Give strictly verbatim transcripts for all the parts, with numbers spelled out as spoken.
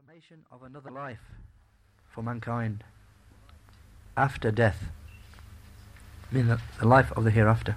Information of another life for mankind after death, I mean the, the life of the hereafter.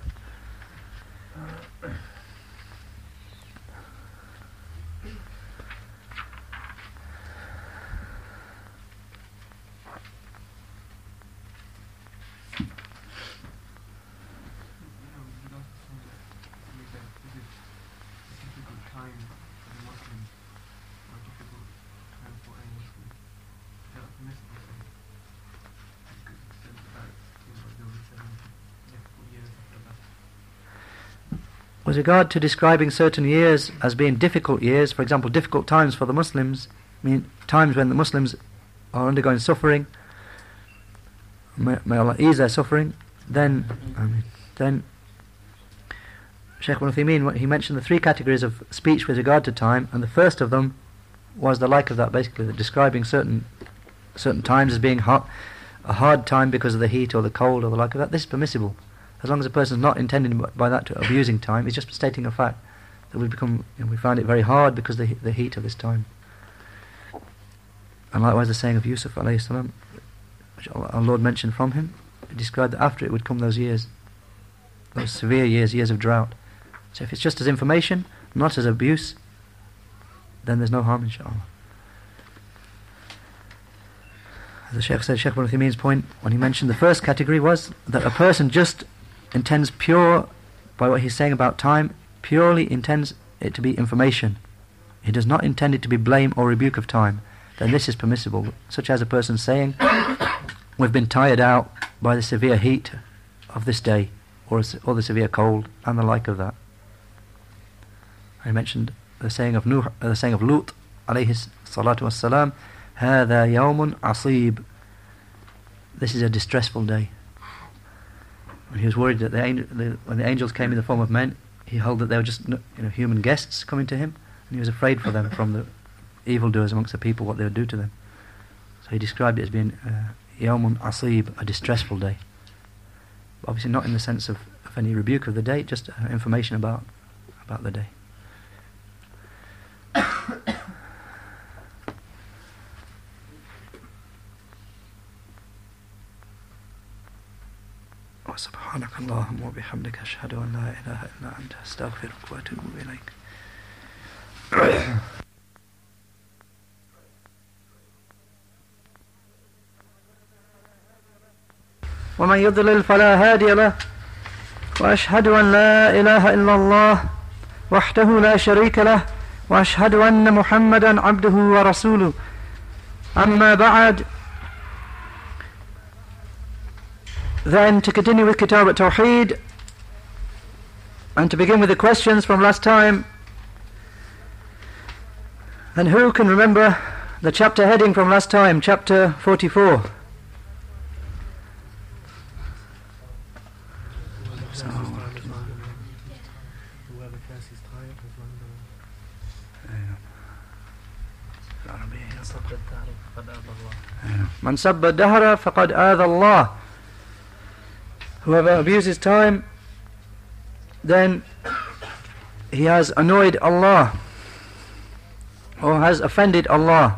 With regard to describing certain years as being difficult years, for example, difficult times for the Muslims, I mean times when the Muslims are undergoing suffering, may, may Allah ease their suffering, then I mean, then Shaykh Ibn Uthaymeen, he mentioned the three categories of speech with regard to time, and the first of them was the like of that, basically, that describing certain certain times as being hot, a hard time because of the heat or the cold or the like of that. This is permissible. As long as a person is not intending by that to abusing time, it's just stating a fact that we become, you know, we find it very hard because of the, the heat of this time. And likewise the saying of Yusuf alayhi salam, which our Lord mentioned from him, he described that after it would come those years, those severe years, years of drought. So if it's just as information, not as abuse, then there's no harm, inshallah. As the Shaykh said, Shaykh Ibn Uthaymeen's point when he mentioned the first category was that a person just intends pure, by what he's saying about time, purely intends it to be information. He does not intend it to be blame or rebuke of time. Then this is permissible, such as a person saying, we've been tired out by the severe heat of this day, or, or the severe cold, and the like of that. I mentioned the saying of Nuh, uh, the saying of Lut, alayhi salatu wassalam, هذا يوم عصيب. This is a distressful day. When he was worried that the, angel, the when the angels came in the form of men, he held that they were just, you know, human guests coming to him, and he was afraid for them from the evildoers amongst the people, what they would do to them. So he described it as being يوم عصيب, a distressful day. But obviously not in the sense of, of any rebuke of the day, just uh, information about about the day. سبحانك اللهم وبحمدك أشهد أن لا إله إلا أنت أستغفرك وأتوب إليك. ومن يضلل فلا هادي له وأشهد أن لا إله إلا الله وحده لا شريك له وأشهد أن محمدا عبده ورسوله. أما بعد. Then to continue with Kitab at-Tawheed, and to begin with the questions from last time, then who can remember the chapter heading from last time, chapter forty-four? Man sabba dahra faqad aadha Allah. Whoever abuses time, then he has annoyed Allah, or has offended Allah.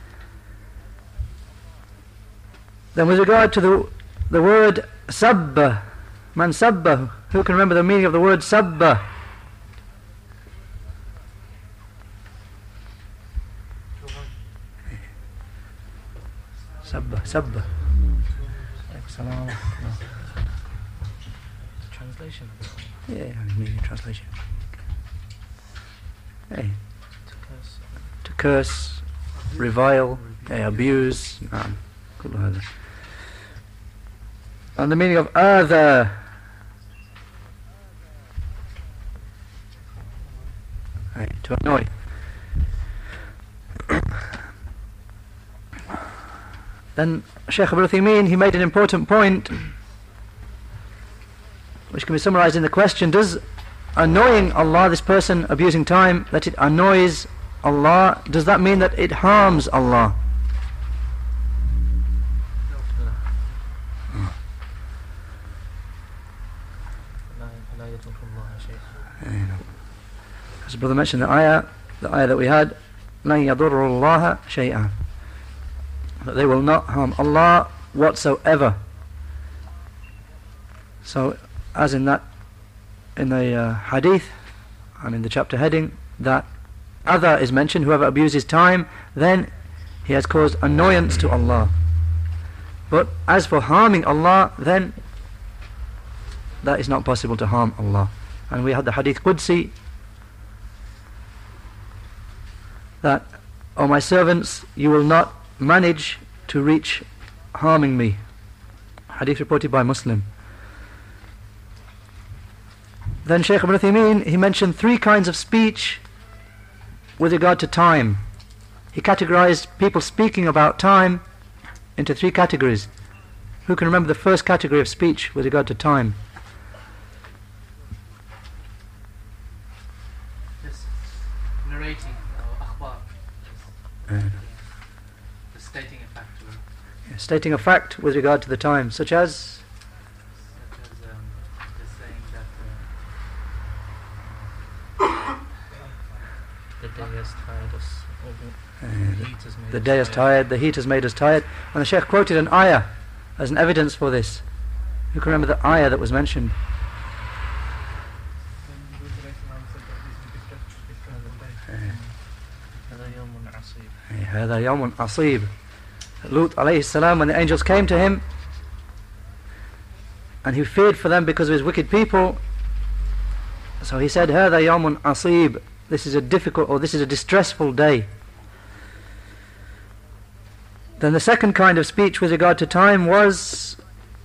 Then with regard to the the word sabba, man sabba, who can remember the meaning of the word sabba? Sabba, sabba. Translation? Yeah, I mean translation. Hey. To curse, to curse, revile, hey, abuse. Um, and the meaning of adha. Hey, to annoy. Then Shaykh Ibn Uthaymeen, he made an important point, which can be summarized in the question: does annoying Allah, this person abusing time, that it annoys Allah, does that mean that it harms Allah? As the brother mentioned, the ayah, the ayah that we had, لَن يَضُرُّ اللَّهَ شَيْئًا, that they will not harm Allah whatsoever. So, as in that, in the uh, hadith, and in the chapter heading, that other is mentioned, whoever abuses time, then he has caused annoyance to Allah. But as for harming Allah, then that is not possible to harm Allah. And we had the hadith Qudsi, that, O my servants, you will not manage to reach harming me. Hadith reported by Muslim. Then Shaykh Ibn Uthaymeen, he mentioned three kinds of speech with regard to time. He categorized people speaking about time into three categories. Who can remember the first category of speech with regard to time? Just narrating, or akhbar, Uh, the stating a fact, or yeah, stating a fact with regard to the time, such as such as um, just saying that uh, The day has tired us. Or uh, the heat has made the us day is tired, the heat has made us tired. And the Shaykh quoted an ayah as an evidence for this. Who can remember the ayah that was mentioned? هذا يوم عصيب. هذا يوم عصيب. Lut alayhi salam, when the angels came to him and he feared for them because of his wicked people, so he said, هذا يوم عصيب, this is a difficult, or this is a distressful day. Then the second kind of speech with regard to time was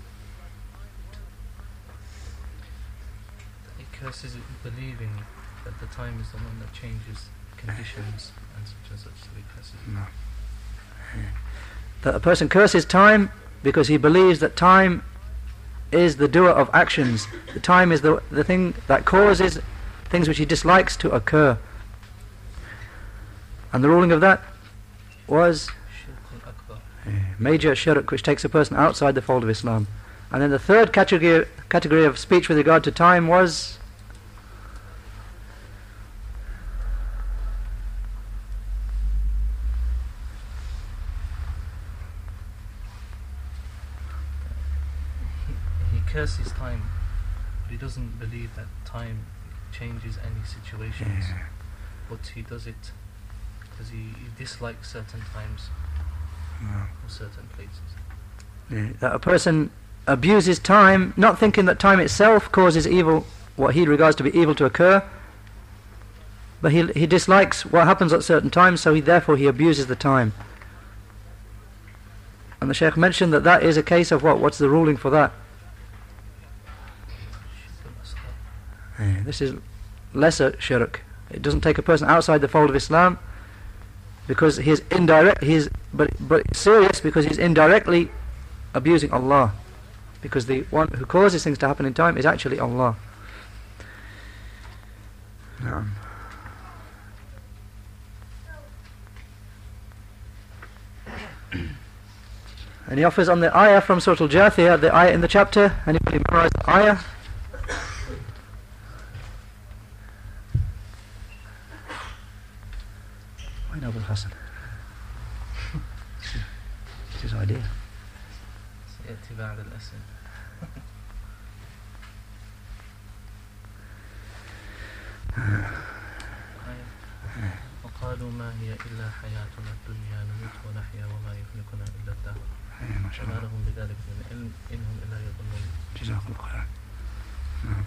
He curses it believing that the time is the one that changes conditions and such and such, so he curses it. No. that a person curses time because he believes that time is the doer of actions. The time is the, the thing that causes things which he dislikes to occur. And the ruling of that was Shirk al-Akbar. major shirk, which takes a person outside the fold of Islam. And then the third category category of speech with regard to time was He, he curses time, but he doesn't believe that time changes any situations. Yeah. But he does it because he, he dislikes certain times No. or certain places. Yeah, that a person abuses time, not thinking that time itself causes evil, what he regards to be evil to occur, but he he dislikes what happens at certain times, so he therefore he abuses the time. And the Shaykh mentioned that that is a case of what? What's the ruling for that? Shirk al-Asghar. Yeah, this is lesser shirk. It doesn't take a person outside the fold of Islam, because he is indirect. He is, but but it's serious because he's indirectly abusing Allah, because the one who causes things to happen in time is actually Allah. Naam. And he offers on the ayah from Surah Al-Jathiyah, the ayah in the chapter. Anybody memorize the ayah? Why not Abul Hassan? It's his idea. سيأتي بعد الأسد. وقالوا ما هي إلا حياتنا الدنيا نموت ونحيا وما يهلكنا إلا الدهر Yeah, وما mashallah. لهم بذلك من علم إنهم إلا يظنون. Jazakallah khairan. No.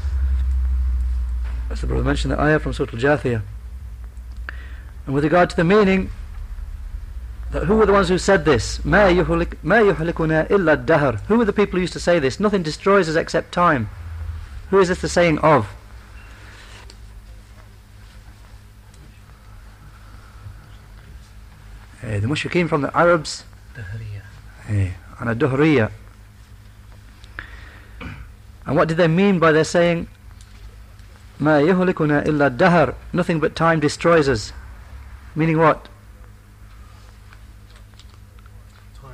As the brother mentioned, the ayah from Surah Al-Jathiyah. And with regard to the meaning, that who were the ones who said this? مَا يُهْلِكُنَا إِلَّا الدَّهْرِ. Who were the people who used to say this? Nothing destroys us except time. Who is this the saying of? Eh, the mushrikeen from the Arabs, دهرية. eh, and a Duhriya. And what did they mean by their saying مَا يُهْلِكُنَا إِلَّا الدَّهْرِ? Nothing but time destroys us. Meaning what? Time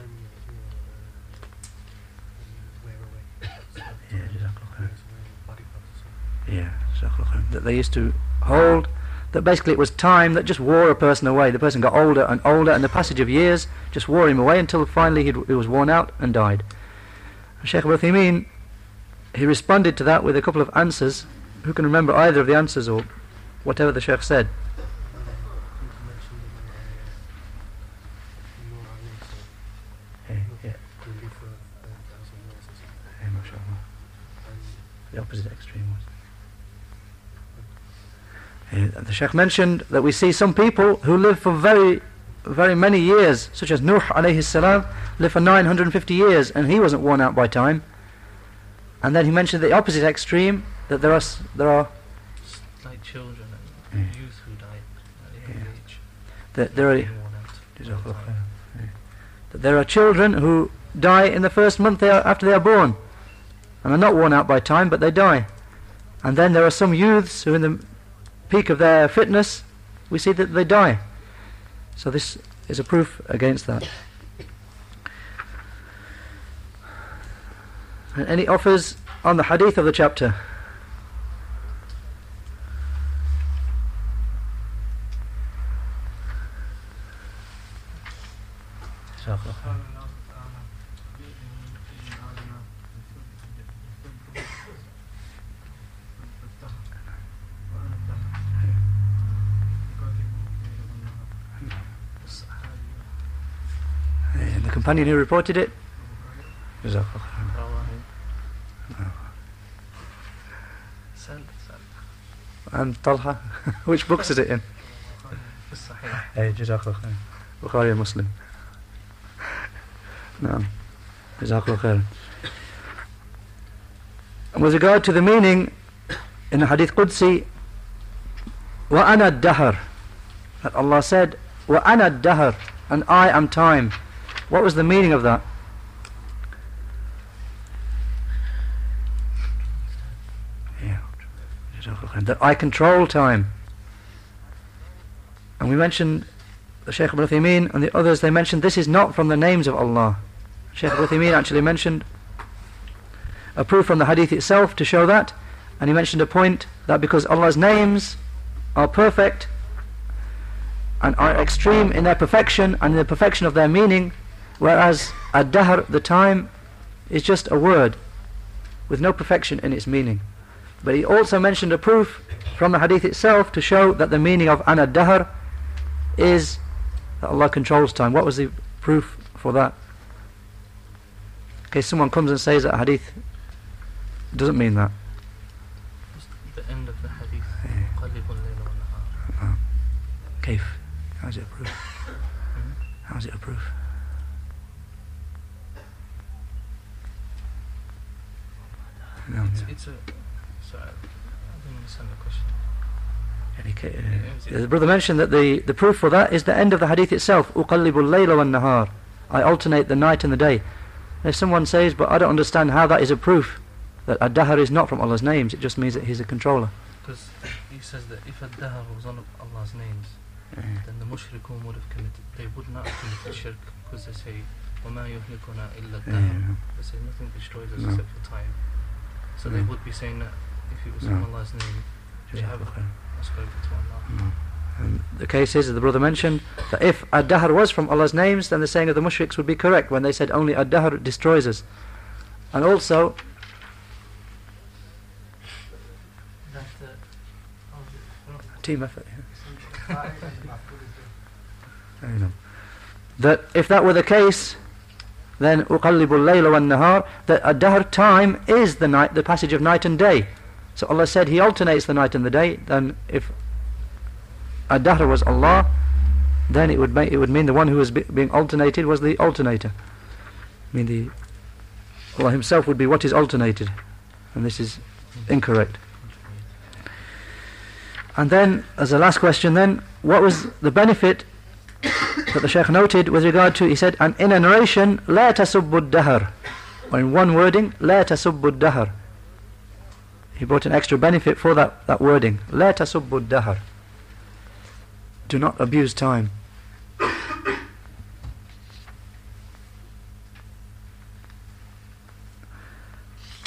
uh, wear away. Yeah, Jazakallah khairan. Body parts. Yeah, Jazakallah khairan. That they used to hold that basically it was time that just wore a person away. The person got older and older, and the passage of years just wore him away until finally he'd, he was worn out and died. Shaykh Ibn Uthaymeen, he responded to that with a couple of answers. Who can remember either of the answers or whatever the Shaykh said? The opposite extreme was. Uh, the Shaykh mentioned that we see some people who live for very, very many years, such as Nuh alayhi salam, lived for nine hundred fifty years, and he wasn't worn out by time. And then he mentioned the opposite extreme, that there are s- there are like children and Yeah. youth who die at a young Yeah. age. that there are being worn out all the time. that there are children who die in the first month they are, after they are born, and are not worn out by time, but they die. And then there are some youths who, in the peak of their fitness, we see that they die. So this is a proof against that. And any offers on the hadith of the chapter? And the companion who reported it? Rawahu. Sal, sal. And Talha? Which books is it in? Sahih. Hey, Jazakallah khair. Bukhari and Muslim. No. Jazakallah khair. And with regard to the meaning in the Hadith Qudsi, وَأَنَا الدَّهَرُ, that Allah said, وَأَنَا الدَّهَرُ, and I am time. What was the meaning of that? Yeah. Jazakallah khair. That I control time. And we mentioned the Shaykh Ibn Uthaymeen and the others, they mentioned this is not from the names of Allah. Shaykh Ibn Uthaymeen actually mentioned a proof from the hadith itself to show that, and he mentioned a point that because Allah's names are perfect and are extreme in their perfection and in the perfection of their meaning, whereas ad-dahr, the time, is just a word with no perfection in its meaning. But he also mentioned a proof from the hadith itself to show that the meaning of an ad-dahr is that Allah controls time. What was the proof for that? In case someone comes and says that hadith doesn't mean that. The end of the hadith. Yeah. قَلِّبُ اللَّيْلَ وَالنَّهَارَ. Kaif? How's it a proof? How's it a proof? No, It's, no. it's a. Sorry, I don't understand the question. Any ca- Yeah, uh, the brother mentioned that the, the proof for that is the end of the hadith itself. أُقَلِّبُ اللَّيْلَ وَالنَّهَارَ, I alternate the night and the day. If someone says, but I don't understand how that is a proof that ad-dahr is not from Allah's names, it just means that He's a controller. Because he says that if ad-dahr was one of Allah's names, Yeah. then the mushrikun would have committed, they would not have committed shirk, because they say, وَمَا يُهْلِكُنَا إِلَّا Yeah. الدَّهْرُ. They say nothing destroys us No. except for time. So they No. would be saying that if it was No. from Allah's name, they have ascribed it to Allah. No. And the case is, as the brother mentioned, that if ad-dahr was from Allah's names, then the saying of the mushriks would be correct when they said only ad-dahr destroys us. And also, That, uh, oh, the- team effort. Yeah. I know. That if that were the case, then أُقَلِّبُ اللَّيْلَ وَالنَّهَارَ, that ad-dahr time is the night, the passage of night and day. So Allah said He alternates the night and the day. Then if ad-dahr was Allah, then it would make, it would mean the one who was be, being alternated was the alternator. I mean the Allah Himself would be what is alternated, and this is incorrect. And then, as a last question, then, what was the benefit that the Shaykh noted with regard to, he said, and in a narration, لا تسبوا الدهر, or in one wording, لا تسبوا الدهر. He brought an extra benefit for that, that wording, لا تسبوا الدهر. Do not abuse time.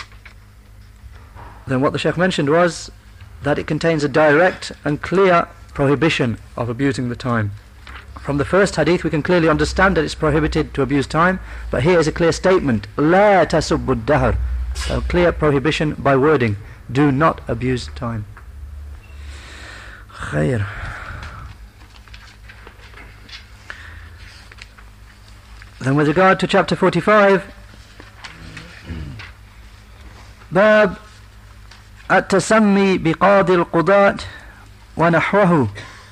Then what the Shaykh mentioned was that it contains a direct and clear prohibition of abusing the time. From the first hadith we can clearly understand that it's prohibited to abuse time, but here is a clear statement, لا تسبوا الدهر, a clear prohibition by wording, do not abuse time. خير. Then with regard to chapter forty-five, باب التسمي بقاضي القضاة ونحوه,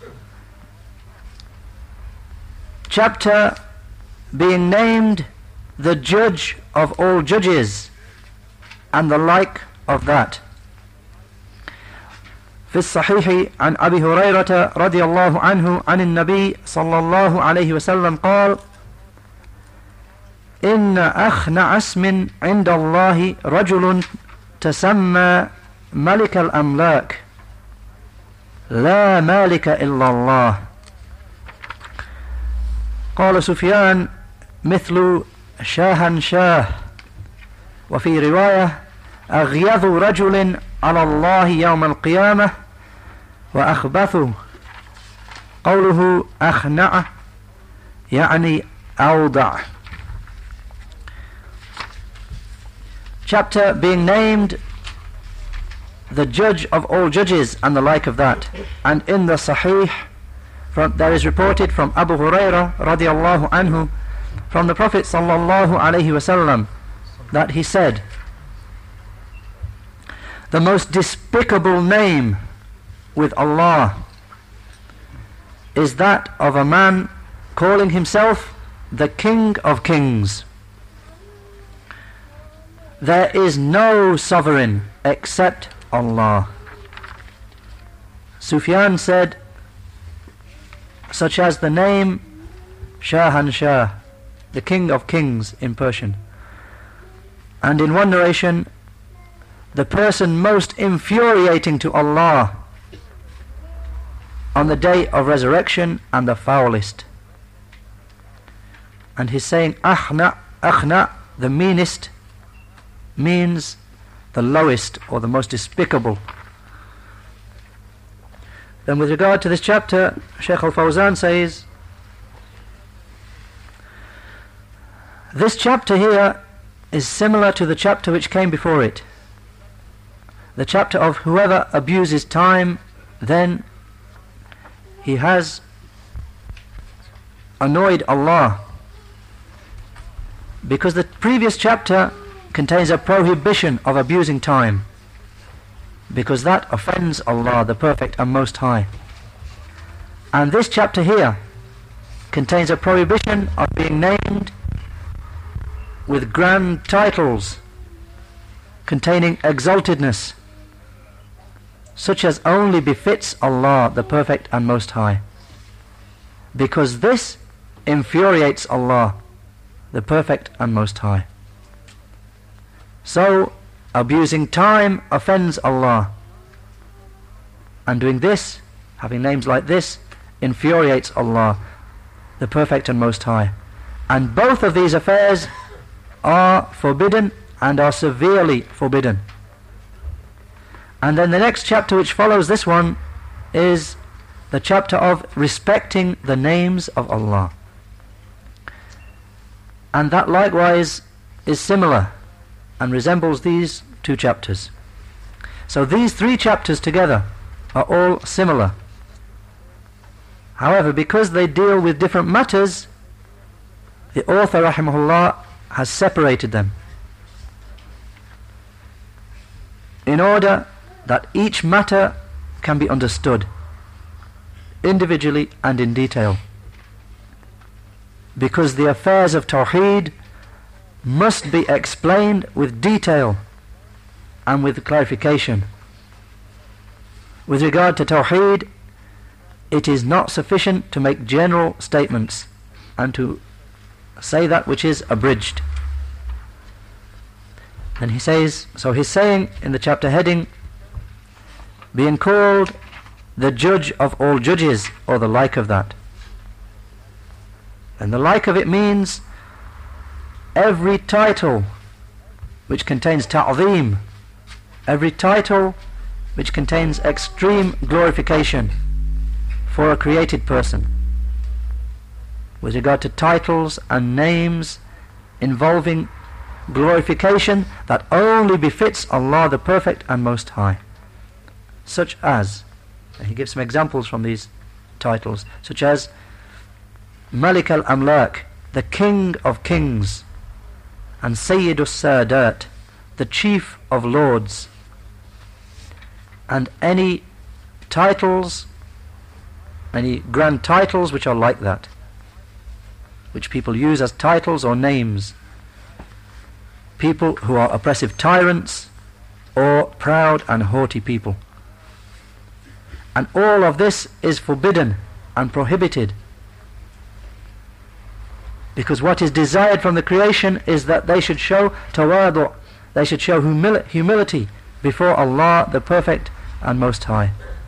chapter being named the judge of all judges and the like of that. في الصحيح عن أبي هريرة رضي الله عنه عن النبي صلى الله عليه وسلم قال إن أخنع اسم عند الله رجل تسمى ملك الأملاك لا مالك إلا الله. قال سفيان مثل شاهنشاه, وفي رواية أغيظ رجل على الله يوم القيامة وأخبث. قوله أخنع يعني أوضع. Chapter being named the judge of all judges and the like of that. And in the Sahih from, there is reported from Abu Hurairah radiallahu anhu from the Prophet sallallahu alaihi wasallam that he said, the most despicable name with Allah is that of a man calling himself the King of Kings. There is no sovereign except Allah. Sufyan said, such as the name Shahanshah, the King of Kings in Persian. And in one narration, the person most infuriating to Allah on the day of resurrection and the foulest. And he's saying Akhna, Akhna, the meanest, means the lowest or the most despicable. Then with regard to this chapter, Shaykh Al-Fawzan says, this chapter here is similar to the chapter which came before it. The chapter of whoever abuses time, then he has annoyed Allah. Because the previous chapter contains a prohibition of abusing time, because that offends Allah, the Perfect and Most High. And this chapter here contains a prohibition of being named with grand titles containing exaltedness, such as only befits Allah, the Perfect and Most High, because this infuriates Allah, the Perfect and Most High. So, abusing time offends Allah, and doing this, having names like this, infuriates Allah, the Perfect and Most High. And both of these affairs are forbidden and are severely forbidden. And then the next chapter which follows this one is the chapter of respecting the names of Allah. And that likewise is similar and resembles these two chapters. So these three chapters together are all similar. However, because they deal with different matters, the author rahimahullah has separated them in order that each matter can be understood individually and in detail, because the affairs of Tawheed must be explained with detail and with clarification. With regard to Tawheed, it is not sufficient to make general statements and to say that which is abridged. And he says, so he's saying in the chapter heading, being called the judge of all judges, or the like of that. And the like of it means every title which contains ta'zeem, every title which contains extreme glorification, for a created person with regard to titles and names involving glorification that only befits Allah the Perfect and Most High, such as, and he gives some examples from these titles, such as Malik al-Amlak, the King of Kings, and Sayyidus Sadat, the Chief of Lords, and any titles, any grand titles which are like that, which people use as titles or names, people who are oppressive tyrants or proud and haughty people. And all of this is forbidden and prohibited, because what is desired from the creation is that they should show tawadu, they should show humili- humility before Allah the Perfect and Most High,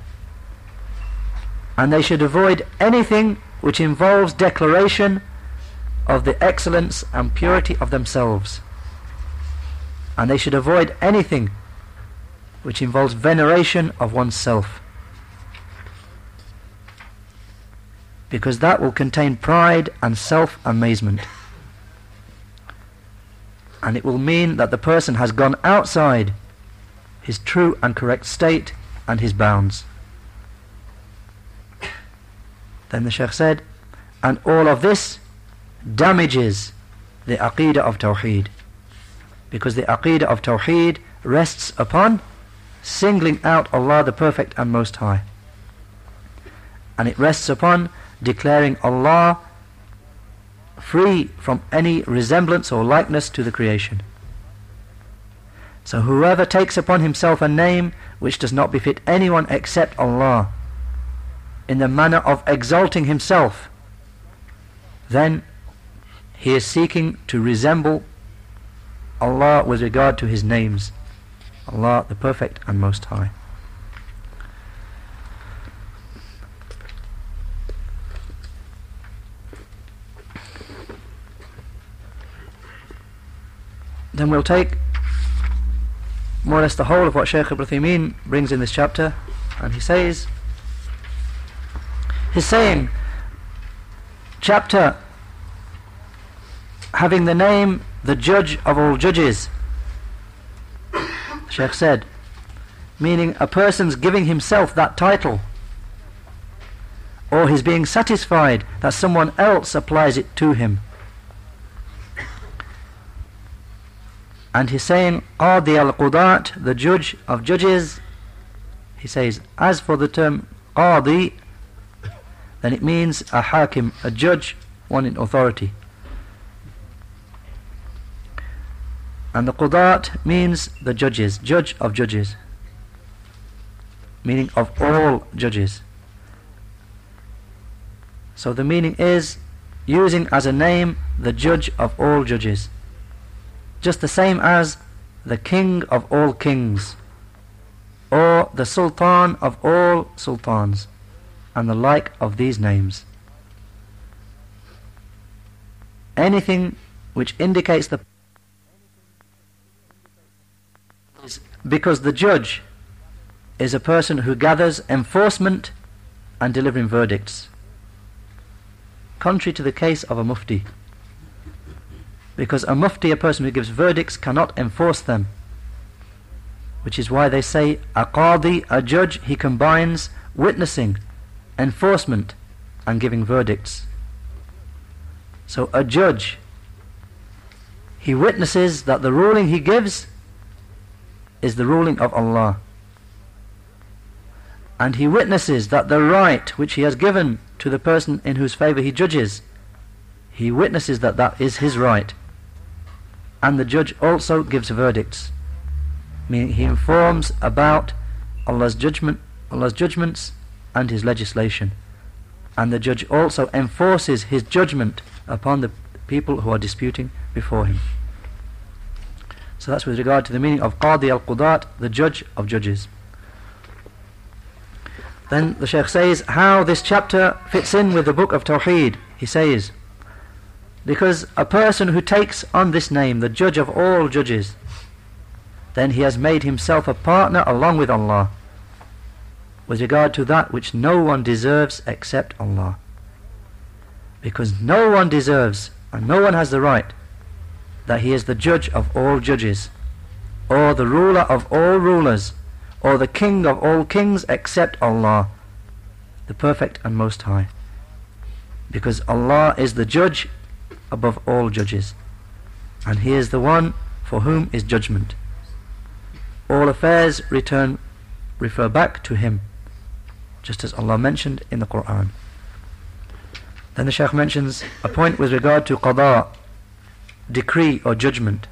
and they should avoid anything which involves declaration of the excellence and purity of themselves, and they should avoid anything which involves veneration of oneself, because that will contain pride and self-amazement, and it will mean that the person has gone outside his true and correct state and his bounds. Then the Shaykh said, and all of this damages the Aqeedah of Tawheed, because the Aqeedah of Tawheed rests upon singling out Allah the Perfect and Most High, and it rests upon declaring Allah free from any resemblance or likeness to the creation. So whoever takes upon himself a name which does not befit anyone except Allah, in the manner of exalting himself, then he is seeking to resemble Allah with regard to his names, Allah the Perfect and Most High. Then we'll take more or less the whole of what Shaykh Ibn Uthaymeen brings in this chapter, and he says, he's saying, chapter having the name the Judge of all judges, the Shaykh said, meaning a person's giving himself that title, or his being satisfied that someone else applies it to him. And he's saying, Qadi al-Qudat, the judge of judges, he says, as for the term Qadi, then it means a hakim, a judge, one in authority. And the Qudat means the judges, judge of judges, meaning of all judges. So the meaning is using as a name the judge of all judges, just the same as the king of all kings, or the sultan of all sultans, and the like of these names. Anything which indicates the because the judge is a person who gathers enforcement and delivering verdicts, contrary to the case of a mufti, because a mufti, a person who gives verdicts, cannot enforce them, which is why they say a qadi, a judge, he combines witnessing, enforcement and giving verdicts. So a judge, he witnesses that the ruling he gives is the ruling of Allah, and he witnesses that the right which he has given to the person in whose favour he judges, he witnesses that that is his right. And the judge also gives verdicts, meaning he informs about Allah's judgment, Allah's judgments and his legislation, and the judge also enforces his judgment upon the people who are disputing before him. So that's with regard to the meaning of Qadi al-Qudat, the judge of judges. Then the Shaykh says how this chapter fits in with the book of Tawheed. He says, because a person who takes on this name, the judge of all judges, then he has made himself a partner along with Allah. with regard to that which no one deserves except Allah. Because no one deserves and no one has the right that he is the judge of all judges, or the ruler of all rulers, or the king of all kings except Allah, the perfect and most high. Because Allah is the judge above all judges, and he is the one for whom is judgment. All affairs return refer back to him, just as Allah mentioned in the Quran. Then the Shaykh mentions a point with regard to qada, decree or judgment.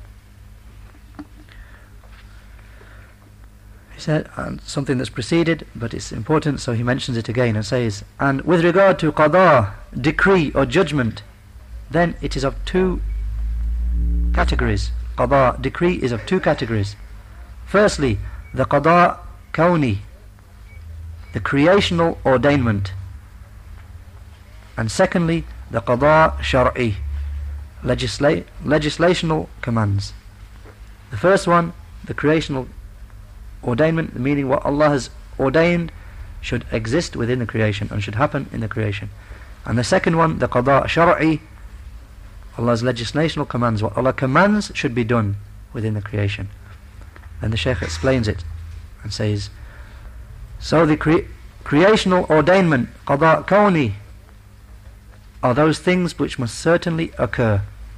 He said, and something that's preceded, but it's important, so he mentions it again and says, and with regard to qada, decree or judgment, then it is of two categories. Qada, decree, is of two categories. Firstly, the qada kawni, the creational ordainment, and secondly, the qada shar'i, legisla- legislational commands. The first one, the creational ordainment, meaning what Allah has ordained should exist within the creation and should happen in the creation. And the second one, the qada shar'i, Allah's legislational commands, what Allah commands should be done within the creation. Then the Shaykh explains it and says, so the cre- creational ordainment, qada kawni, are those things which must certainly occur.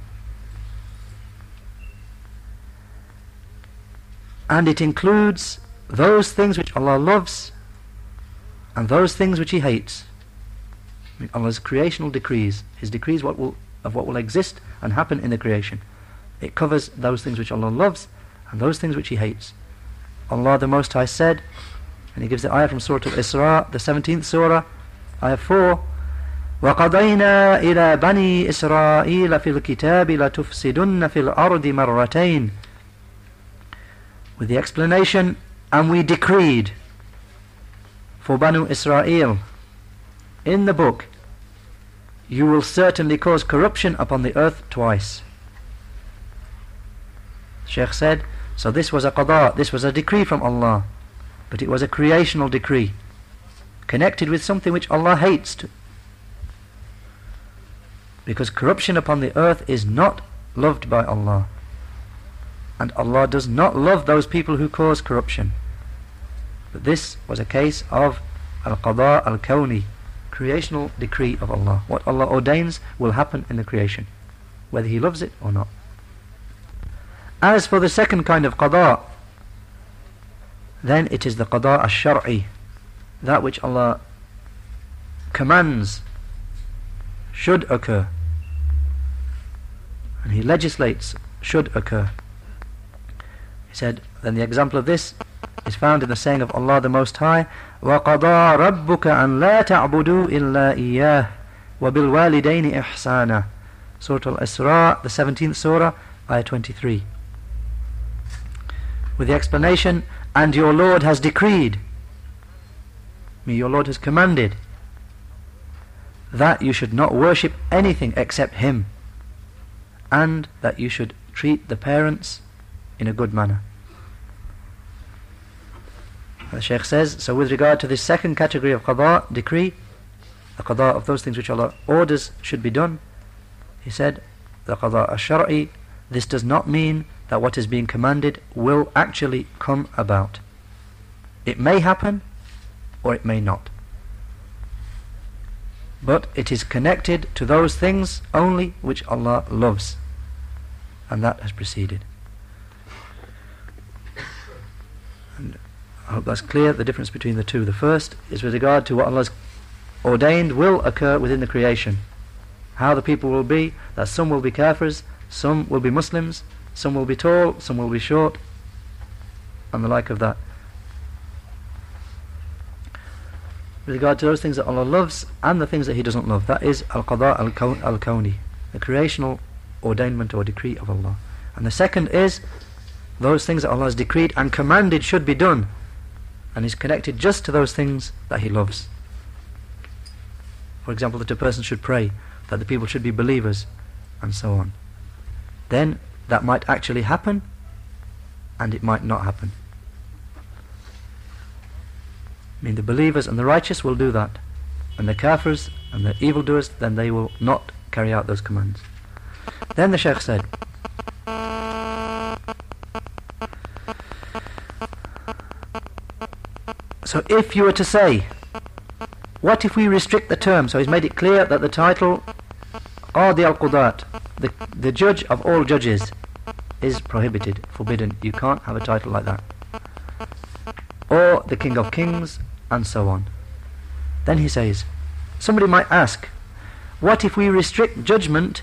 And it includes those things which Allah loves and those things which He hates. I mean, Allah's creational decrees, His decrees what will, of what will exist and happen in the creation. It covers those things which Allah loves and those things which He hates. Allah the Most High said, and He gives the ayah from Surah Al-Isra, the seventeenth surah, ayah four, وَقَضَيْنَا إِلَى بَنِي إِسْرَائِيلَ فِي الْكِتَابِ لَتُفْسِدُنَّ فِي الْأَرْضِ مَرَّتَيْنِ, with the explanation, and we decreed for Banu Israel in the book, you will certainly cause corruption upon the earth twice. Shaykh said, so this was a qada, this was a decree from Allah, but it was a creational decree connected with something which Allah hates to, because corruption upon the earth is not loved by Allah, and Allah does not love those people who cause corruption. But this was a case of al-qada al-kawni, creational decree of Allah. What Allah ordains will happen in the creation, whether He loves it or not. As for the second kind of qada, then it is the qada al-shar'i, that which Allah commands should occur, and He legislates should occur. He said, then the example of this is found in the saying of Allah the Most High, وَقَضَى رَبُّكَ أَنْ لَا تَعْبُدُوا إِلَّا إِيَّاهُ وَبِالْوَالِدَيْنِ إِحْسَانًا, Surah Al-Isra, the seventeenth surah, ayah twenty-three. With the explanation, and your Lord has decreed, meaning your Lord has commanded, that you should not worship anything except Him, and that you should treat the parents in a good manner. The Shaykh says, so with regard to this second category of qada, decree, the qada of those things which Allah orders should be done, he said, the qada al-shar'i, this does not mean that what is being commanded will actually come about. It may happen or it may not, but it is connected to those things only which Allah loves, and that has preceded. And I hope that's clear, the difference between the two. The first is with regard to what Allah has ordained will occur within the creation. How the people will be, that some will be kafirs, some will be Muslims, some will be tall, some will be short, and the like of that. With regard to those things that Allah loves and the things that He doesn't love, that is al-qada al-kawni, the creational ordainment or decree of Allah. And the second is those things that Allah has decreed and commanded should be done, and is connected just to those things that He loves. For example, that a person should pray, that the people should be believers, and so on. Then that might actually happen, and it might not happen. I mean, the believers and the righteous will do that, and the kafirs and the evildoers, then they will not carry out those commands. Then the Shaykh said, so if you were to say, what if we restrict the term? So he's made it clear that the title Qadi al-Qudat, the, the judge of all judges, is prohibited, forbidden. You can't have a title like that. Or the King of Kings, and so on. Then he says, somebody might ask, what if we restrict judgment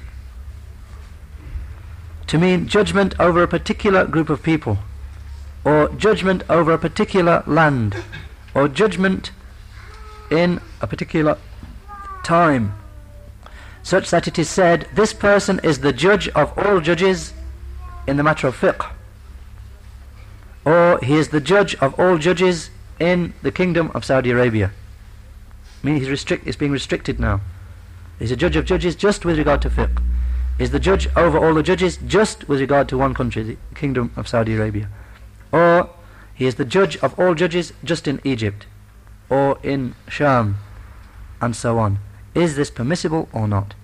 to mean judgment over a particular group of people, or judgment over a particular land, or judgment in a particular time, such that it is said, this person is the judge of all judges in the matter of fiqh, or he is the judge of all judges in the kingdom of Saudi Arabia. I mean, he's restrict, it's being restricted now. He's a judge of judges just with regard to fiqh. He's the judge over all the judges just with regard to one country, the kingdom of Saudi Arabia. Or he is the judge of all judges just in Egypt, or in Sham, and so on. Is this permissible or not?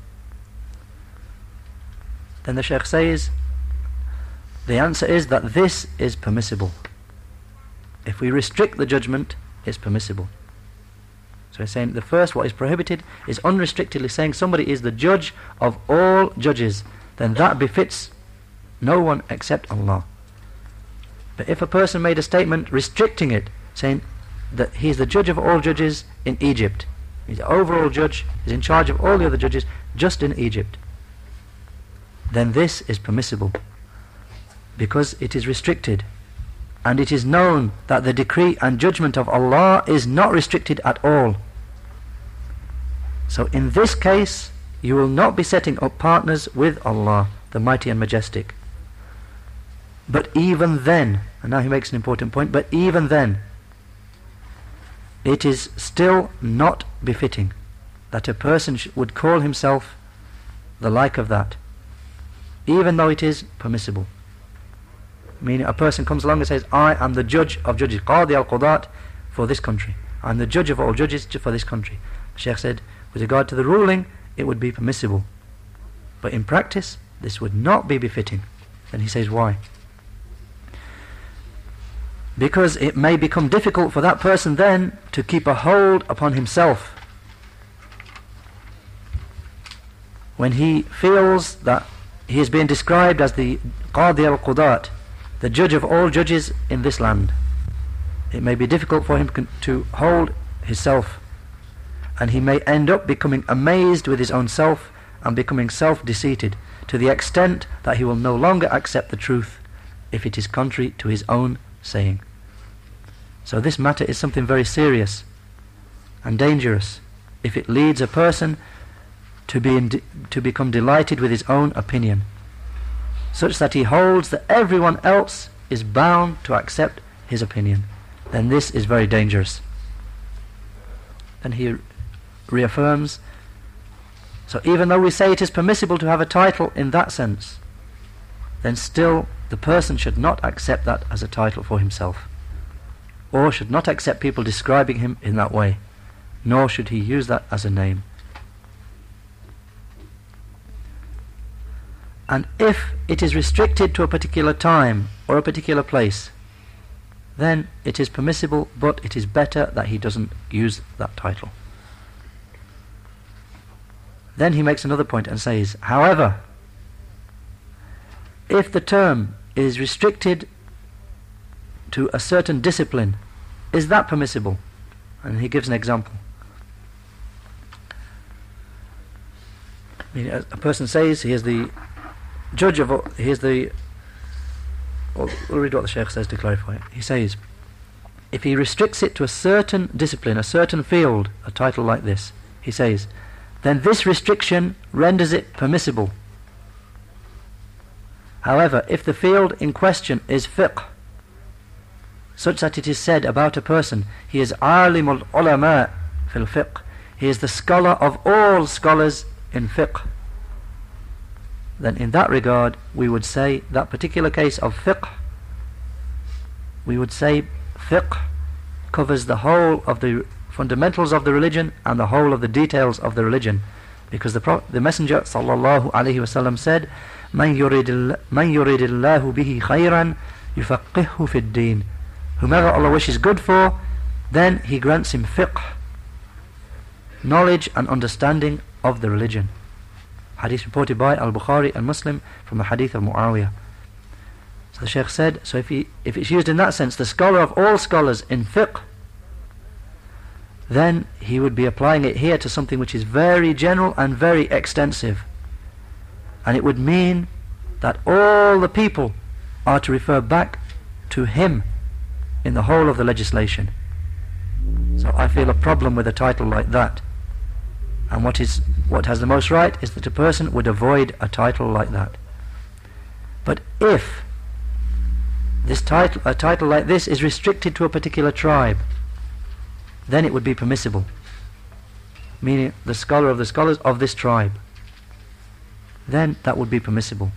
Then the Shaykh says, the answer is that this is permissible. If we restrict the judgment, it's permissible. So he's saying the first, what is prohibited, is unrestrictedly saying somebody is the judge of all judges. Then that befits no one except Allah. But if a person made a statement restricting it, saying that he is the judge of all judges in Egypt, he's the overall judge, he's in charge of all the other judges just in Egypt, then this is permissible, because it is restricted, and it is known that the decree and judgment of Allah is not restricted at all. So in this case, you will not be setting up partners with Allah, the Mighty and Majestic. But even then, and now he makes an important point, but even then, it is still not befitting that a person sh- would call himself the like of that, even though it is permissible. Meaning a person comes along and says, I am the judge of judges, Qadi al-Qudat, for this country. I am the judge of all judges for this country. The Shaykh said, with regard to the ruling, it would be permissible. But in practice, this would not be befitting. Then he says, why? Because it may become difficult for that person then to keep a hold upon himself when he feels that he is being described as the Qadi al-Qudat, the judge of all judges in this land. It may be difficult for him con- to hold himself, and he may end up becoming amazed with his own self and becoming self-deceited to the extent that he will no longer accept the truth if it is contrary to his own saying. So this matter is something very serious and dangerous if it leads a person to be in de- to become delighted with his own opinion, such that he holds that everyone else is bound to accept his opinion. Then this is very dangerous. Then he reaffirms, so even though we say it is permissible to have a title in that sense, then still the person should not accept that as a title for himself, or should not accept people describing him in that way, nor should he use that as a name. And if it is restricted to a particular time or a particular place, then it is permissible, but it is better that he doesn't use that title. Then he makes another point and says, however, if the term is restricted to a certain discipline, is that permissible? And he gives an example. I mean, a, a person says he is the judge of all, he is the, well, we'll read what the Shaykh says to clarify it. He says, if he restricts it to a certain discipline, a certain field, a title like this, he says, then this restriction renders it permissible. However, if the field in question is fiqh, such that it is said about a person, he is alimul ulama fil fiqh, he is the scholar of all scholars in fiqh, then in that regard we would say that particular case of fiqh, we would say fiqh covers the whole of the fundamentals of the religion and the whole of the details of the religion, because the Pro- the Messenger sallallahu alaihi wasallam said, "Man yurid man yuridillahu bihi khayran yufaqqihhu fid din." Whomever Allah wishes good for, then He grants him fiqh, knowledge and understanding of the religion. Hadith reported by Al-Bukhari and Muslim from the hadith of Muawiyah. So the Shaykh said, so if, he, if it's used in that sense, the scholar of all scholars in fiqh, then he would be applying it here to something which is very general and very extensive. And it would mean that all the people are to refer back to him in the whole of the legislation. So I feel a problem with a title like that. And what is what has the most right is that a person would avoid a title like that. But if this title, a title like this is restricted to a particular tribe, then it would be permissible, meaning the scholar of the scholars of this tribe, then that would be permissible.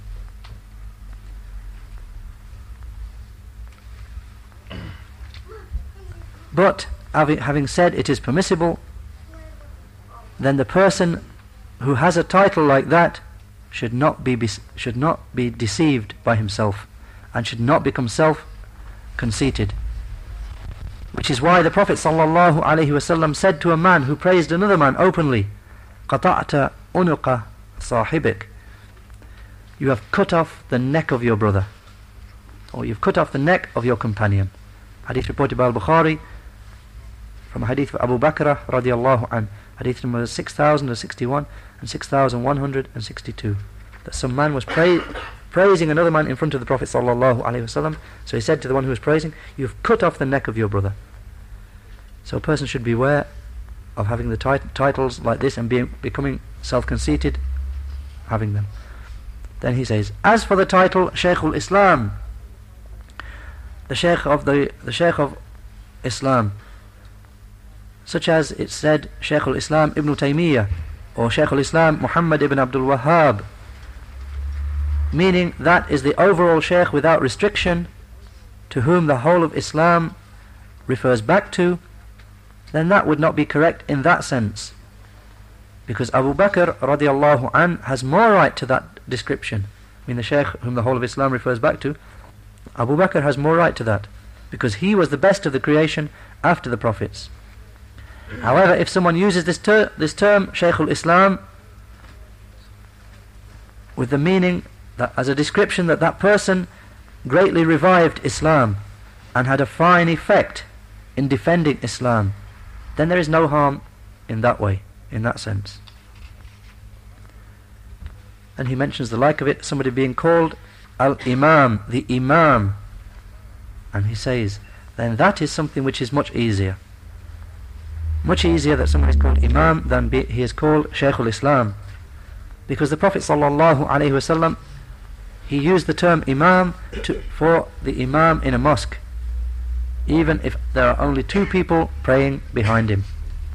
But having, having said it is permissible, then the person who has a title like that should not be, be should not be deceived by himself and should not become self-conceited. Which is why the Prophet sallallahu alaihi wasallam said to a man who praised another man openly, "Qata'ta unuqa sahibik," you have cut off the neck of your brother, or you've cut off the neck of your companion. Hadith reported by Al-Bukhari from a hadith of Abu Bakr radiallahu an, hadith number six thousand sixty-one and six thousand one hundred sixty-two, that some man was pra- praising another man in front of the Prophet sallallahu alaihi wasallam. So he said to the one who was praising, "You've cut off the neck of your brother." So a person should beware of having the tit- titles like this and being, becoming self-conceited having them. Then he says, as for the title Shaykhul Islam, the Shaykh of the the Shaykh of Islam, such as it said Shaykhul Islam Ibn Taymiyyah or Shaykhul Islam Muhammad ibn Abdul Wahhab, meaning that is the overall Shaykh without restriction, to whom the whole of Islam refers back to, then that would not be correct in that sense, because Abu Bakr radiallahu an has more right to that description. I mean, the Shaykh whom the whole of Islam refers back to, Abu Bakr has more right to that, because he was the best of the creation after the prophets. However, if someone uses this, ter- this term Shaykhul Islam with the meaning that as a description that that person greatly revived Islam and had a fine effect in defending Islam, then there is no harm in that way, in that sense. And he mentions the like of it, somebody being called Al-Imam, the Imam, and he says, then that is something which is much easier. Much easier that someone is called Imam than be, he is called Shaykhul Islam, because the Prophet sallallahu alaihi wasallam, he used the term Imam to, for the Imam in a mosque, even if there are only two people praying behind him.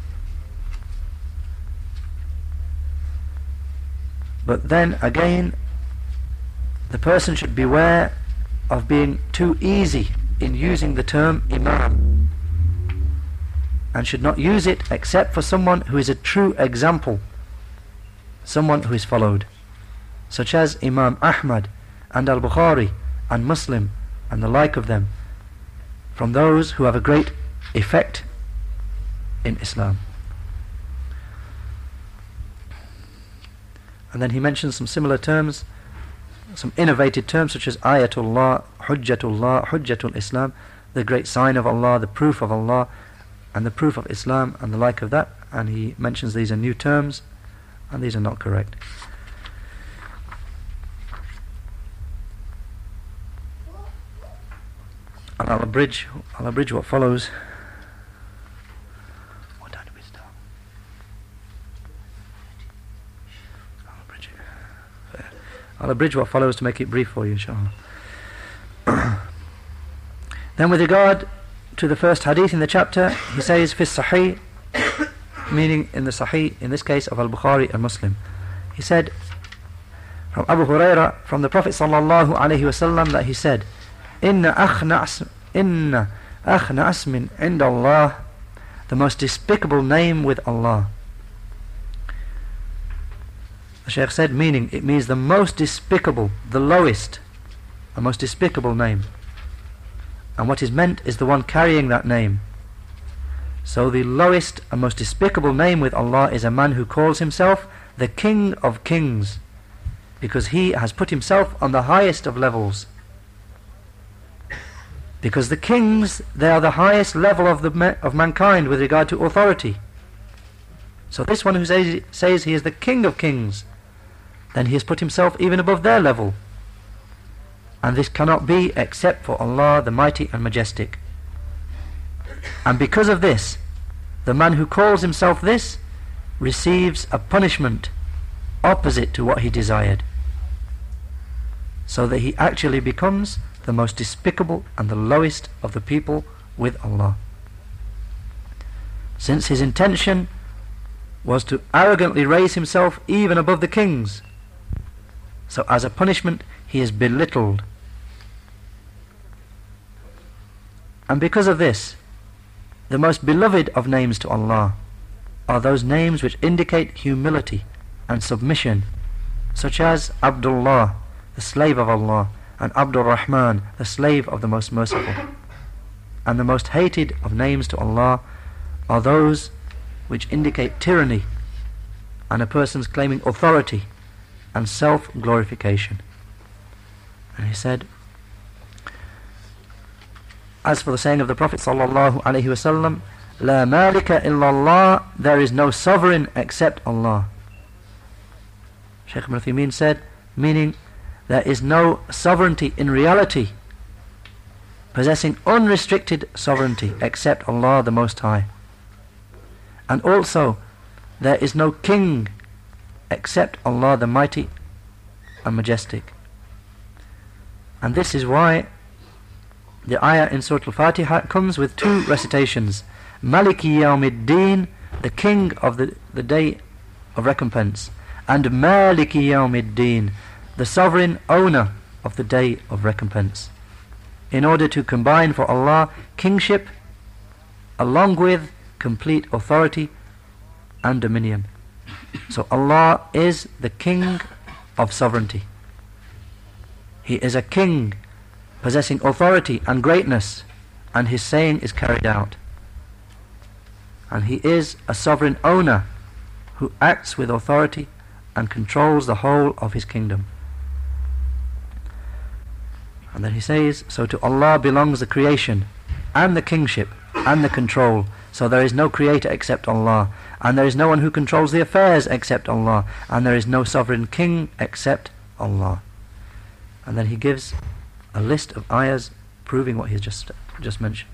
But then again, the person should beware of being too easy in using the term Imam, and should not use it except for someone who is a true example, someone who is followed, such as Imam Ahmad and Al-Bukhari and Muslim and the like of them, from those who have a great effect in Islam. And then he mentions some similar terms, some innovated terms such as Ayatullah, Hujjatullah, Hujjatul Islam, the great sign of Allah, the proof of Allah, and the proof of Islam, and the like of that. And he mentions these are new terms, and these are not correct. And I'll abridge, I'll abridge what follows. What time do we start? I'll abridge it. I'll abridge what follows to make it brief for you, inshallah. Then with regard to the first hadith in the chapter, he says, Fi Sahih, meaning in the Sahih, in this case of Al-Bukhari and Muslim. He said, from Abu Huraira, from the Prophet sallallahu alaihi wasallam, that he said, Inna akhna' inna أخنع اسم عند الله, the most despicable name with Allah. The Shaykh said, meaning it means the most despicable, the lowest, the most despicable name. And what is meant is the one carrying that name. So the lowest and most despicable name with Allah is a man who calls himself the King of Kings, because he has put himself on the highest of levels. Because the kings, they are the highest level of the ma- of mankind with regard to authority. So this one who says, says he is the King of Kings, then he has put himself even above their level. And this cannot be except for Allah, the Mighty and Majestic. And because of this, the man who calls himself this receives a punishment opposite to what he desired, so that he actually becomes the most despicable and the lowest of the people with Allah. Since his intention was to arrogantly raise himself even above the kings, so as a punishment he is belittled. And because of this, the most beloved of names to Allah are those names which indicate humility and submission, such as Abdullah, the slave of Allah, and Abdur Rahman, the slave of the most merciful. And the most hated of names to Allah are those which indicate tyranny and a person's claiming authority and self-glorification. And he said, as for the saying of the Prophet sallallahu alaihi wasallam, La malika illallah, there is no sovereign except Allah. Shaykh Ibn Uthaymeen said, meaning there is no sovereignty in reality, possessing unrestricted sovereignty except Allah the Most High. And also there is no king except Allah the Mighty and Majestic. And this is why the ayah in Surah Al-Fatiha comes with two recitations. Maliki Yawmiddin, the king of the, the day of recompense, and Maliki Yawmiddin, the sovereign owner of the day of recompense, in order to combine for Allah kingship along with complete authority and dominion. So Allah is the king of sovereignty. He is a king possessing authority and greatness, and his saying is carried out. And he is a sovereign owner who acts with authority and controls the whole of his kingdom. And then he says, so to Allah belongs the creation and the kingship and the control. So there is no creator except Allah, and there is no one who controls the affairs except Allah, and there is no sovereign king except Allah. And then he gives a list of ayahs proving what he's just just mentioned.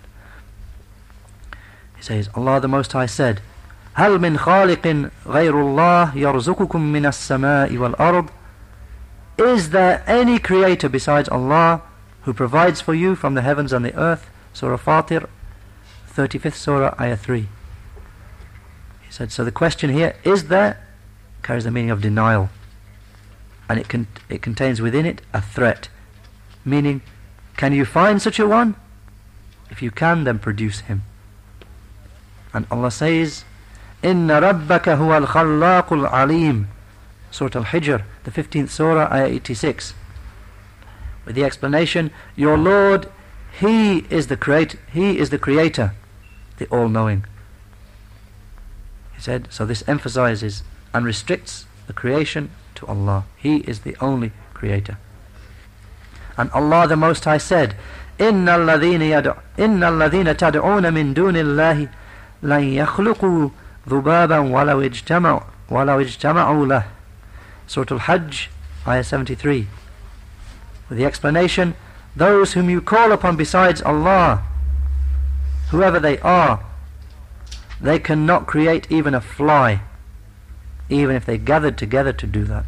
He says, Allah the Most High said, هل من خالق غير الله يرزقكم من السماء والأرض? Is there any creator besides Allah who provides for you from the heavens and the earth? Surah Fatir, thirty-fifth Surah, Ayah three. He said, so the question here, is there, carries the meaning of denial, and it, con- it contains within it a threat, meaning, can you find such a one? If you can, then produce him. And Allah says, Inna rabbaka huwa al-khallaqul alim, Surah Al-Hijr, the fifteenth Surah, Ayah eighty-six, with the explanation, your Lord, He is the creator, He is the creator, the all-knowing. He said, so this emphasizes and restricts the creation to Allah. He is the only creator. And Allah the Most High said, إِنَّ الَّذِينَ تَدْعُونَ مِن دُونِ اللَّهِ لَن يَخْلُقُوا ذُبَابًا وَلَوْ اجْتَمَعُوا وَلَوْ اجْتَمَعُوا لَهُ, Surah Al-Hajj, Ayah seventy-three, with the explanation, those whom you call upon besides Allah, whoever they are, they cannot create even a fly, even if they gathered together to do that.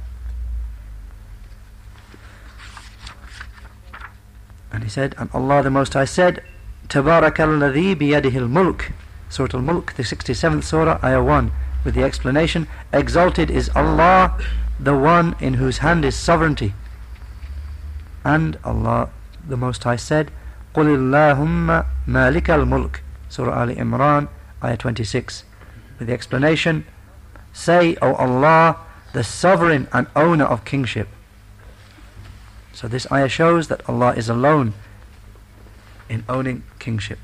And he said, and Allah the Most High said, تَبَارَكَ الَّذِي بِيَدِهِ الْمُلْكِ, Surah Al-Mulk, the sixty-seventh Surah, Ayah one, with the explanation, exalted is Allah, the one in whose hand is sovereignty. And Allah the Most High said, قُلِ اللَّهُمَّ Malik al-Mulk, Surah Ali Imran, Ayah twenty-six, with the explanation, say, O Allah, the sovereign and owner of kingship. So this ayah shows that Allah is alone in owning kingship.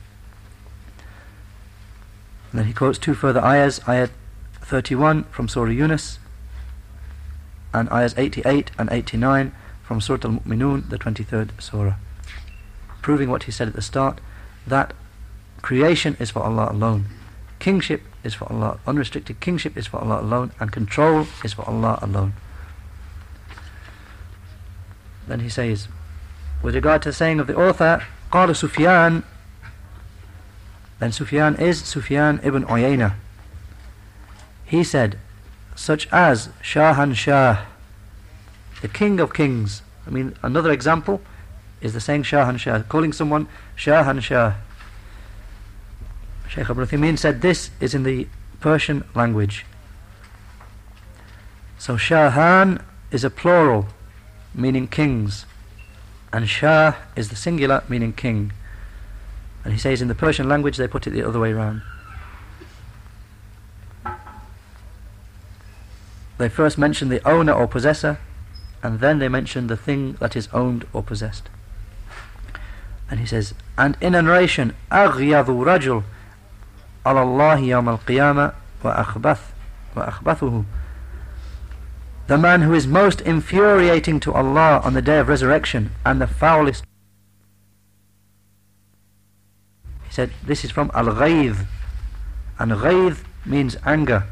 And then he quotes two further ayahs, ayah thirty-one from Surah Yunus, and ayahs eighty-eight and eighty-nine from Surah Al-Mu'minun, the twenty-third surah, proving what he said at the start, that creation is for Allah alone, kingship is for Allah, unrestricted kingship is for Allah alone, and control is for Allah alone. Then he says, with regard to the saying of the author, قال Sufyan, then Sufyan is Sufyan ibn Uyayna. He said, such as Shahan Shah, the king of kings. I mean, another example is the saying Shahan Shah, calling someone Shahan Shah. Shaykh Ibn Uthaymeen said this is in the Persian language. So Shahan is a plural, meaning kings, and Shah is the singular, meaning king. And he says in the Persian language they put it the other way around. They first mention the owner or possessor, and then they mention the thing that is owned or possessed. And he says, and in a narration, أغيظ رجل على الله يوم القيامة وأخبث وأخبثه, the man who is most infuriating to Allah on the day of resurrection and the foulest. He said this is from al-ghayz, and ghayz means anger,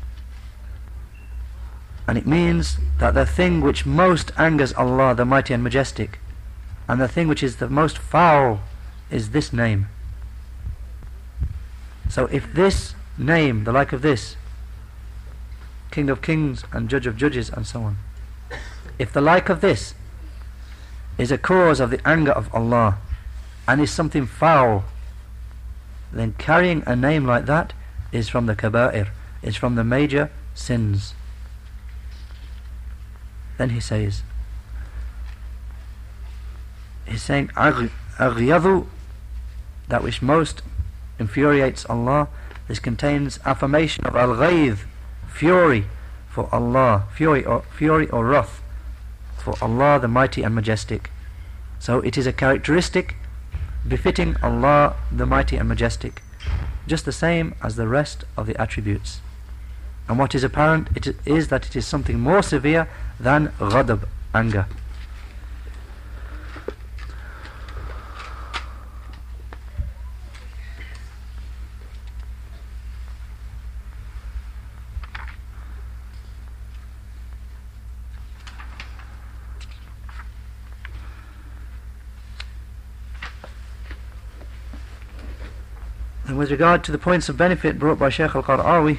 and it means that the thing which most angers Allah the Mighty and Majestic, and the thing which is the most foul, is this name. So if this name, the like of this, King of Kings and Judge of Judges and so on, if the like of this is a cause of the anger of Allah and is something foul, then carrying a name like that is from the kaba'ir, is from the major sins. Then he says, he's saying aghyadu, that which most infuriates Allah. This contains affirmation of al-ghayz, fury for Allah, fury or fury or wrath for Allah the Mighty and Majestic. So it is a characteristic befitting Allah the Mighty and Majestic, just the same as the rest of the attributes. And what is apparent it is that it is something more severe than ghadab, anger. And with regard to the points of benefit brought by Shaykh al-Qar'awi,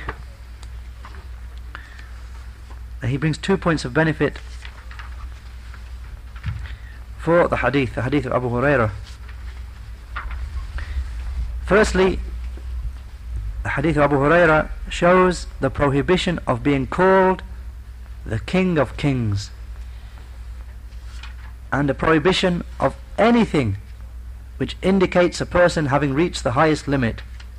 he brings two points of benefit for the hadith, the hadith of Abu Hurairah. Firstly, the hadith of Abu Hurairah shows the prohibition of being called the King of Kings, and the prohibition of anything which indicates a person having reached the highest limit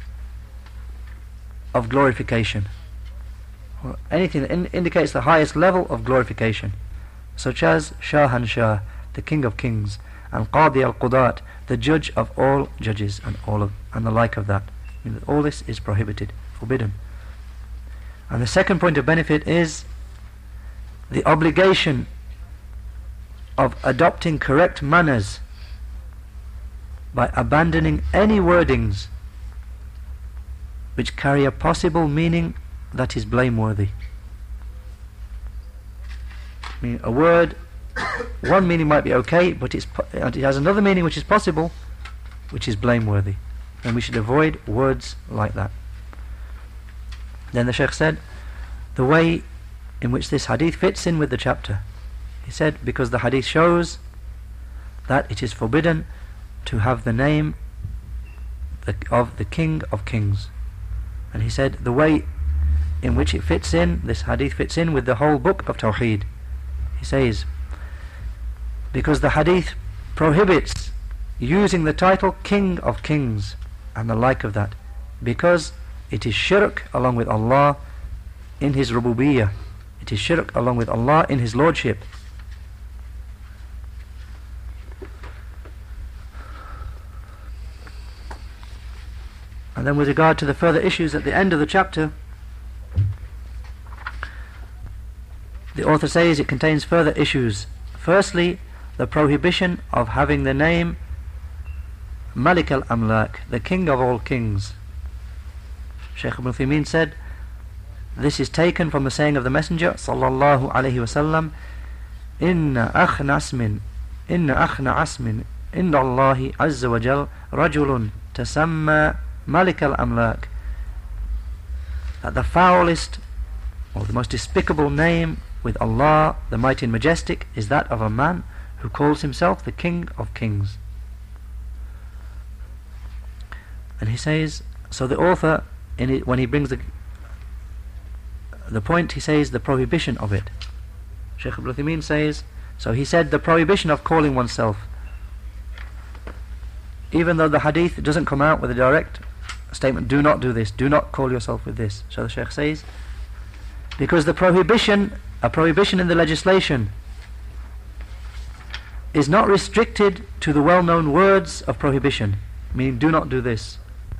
of glorification, or anything that in indicates the highest level of glorification, such as Shahan Shah, the King of Kings, and Qadi al-Qudat, the judge of all judges, and all of and the like of that. I mean, all this is prohibited, forbidden. And the second point of benefit is the obligation of adopting correct manners by abandoning any wordings which carry a possible meaning that is blameworthy. I mean, a word, one meaning might be okay, but it's po it has another meaning which is possible, which is blameworthy, and we should avoid words like that. Then the Shaykh said the way in which this hadith fits in with the chapter. He said because the hadith shows that it is forbidden to have the name of the King of Kings, and he said the way in which it fits in, this hadith fits in with the whole book of Tawheed. He says because the hadith prohibits using the title King of Kings and the like of that, because it is shirk along with Allah in His rububiyyah. It is shirk along with Allah in His lordship. And then with regard to the further issues at the end of the chapter, the author says it contains further issues. Firstly, the prohibition of having the name Malik al-Amlak, the king of all kings. Shaykh Ibn Uthaymeen said, this is taken from the saying of the Messenger sallallahu alayhi wasallam, Inna akhna asmin, Inna akhna asmin, Inna Allahi azza wa jal, Rajulun tasamma Malik al-Amlak. That the foulest or the most despicable name with Allah, the Mighty and Majestic, is that of a man who calls himself the King of Kings. And he says, so the author, in it, when he brings the the point, he says the prohibition of it. Shaykh Ibn Uthaymeen says, so he said the prohibition of calling oneself, even though the hadith doesn't come out with a direct statement, do not do this, do not call yourself with this. So the Shaykh says, because the prohibition, a prohibition in the legislation, is not restricted to the well-known words of prohibition, meaning do not do this.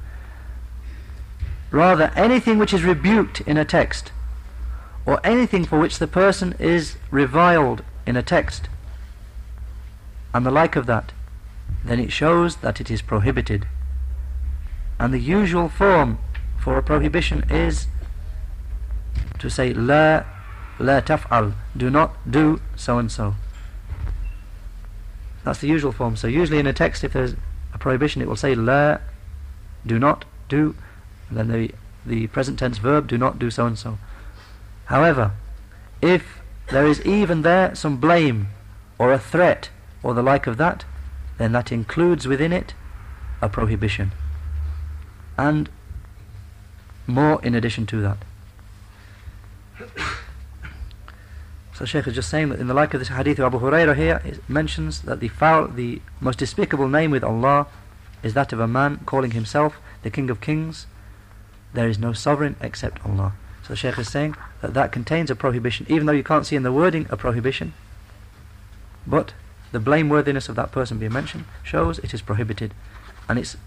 Rather, anything which is rebuked in a text, or anything for which the person is reviled in a text, and the like of that, then it shows that it is prohibited. And the usual form for a prohibition is to say la la taf'al, do not do so and so. That's the usual form. So usually in a text, if there's a prohibition, it will say la, do not do, and then the the present tense verb, do not do so and so. However, if there is even there some blame or a threat or the like of that, then that includes within it a prohibition, and more in addition to that. So Shaykh is just saying that in the like of this hadith of Abu Hurairah here, it mentions that the foul, the most despicable name with Allah is that of a man calling himself the King of Kings. There is no sovereign except Allah. So the Shaykh is saying that that contains a prohibition, even though you can't see in the wording a prohibition, but the blameworthiness of that person being mentioned shows it is prohibited, and it's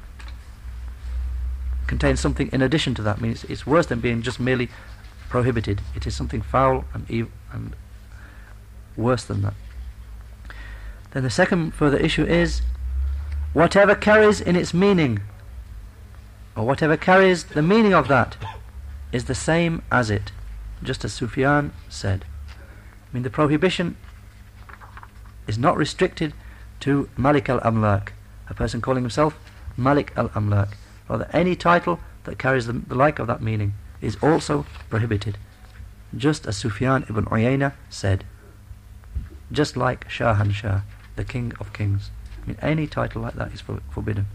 contains something in addition to that. Means it's, it's worse than being just merely prohibited. It is something foul and evil and worse than that. Then the second further issue is whatever carries in its meaning, or whatever carries the meaning of that, is the same as it, just as Sufyan said. I mean, the prohibition is not restricted to Malik al-Amlak, a person calling himself Malik al-Amlak. Rather, any title that carries the, the like of that meaning is also prohibited, just as Sufyan ibn Uyayna said, just like Shahan Shah, the King of Kings. I mean, any title like that is for, forbidden.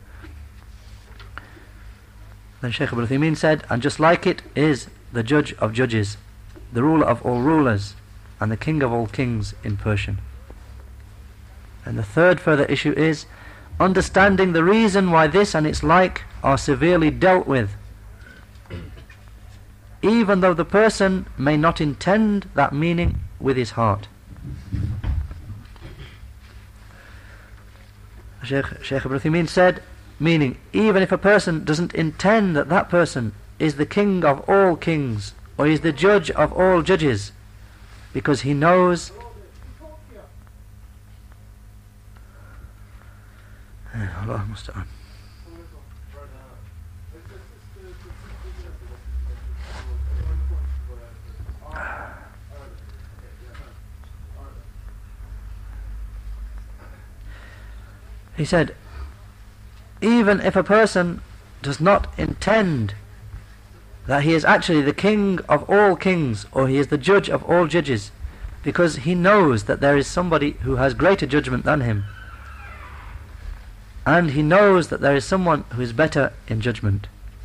Then Shaykh Ibn Uthaymeen said, and just like it is the Judge of Judges, the Ruler of all rulers, and the King of all kings in Persian. And the third further issue is understanding the reason why this and its like are severely dealt with, even though the person may not intend that meaning with his heart. Shaykh, Shaykh Ibn Uthaymeen said, meaning, even if a person doesn't intend that that person is the king of all kings, or is the judge of all judges, because he knows Allah musta'an. He said, even if a person does not intend that he is actually the king of all kings, or he is the judge of all judges, because he knows that there is somebody who has greater judgment than him, and he knows that there is someone who is better in judgment,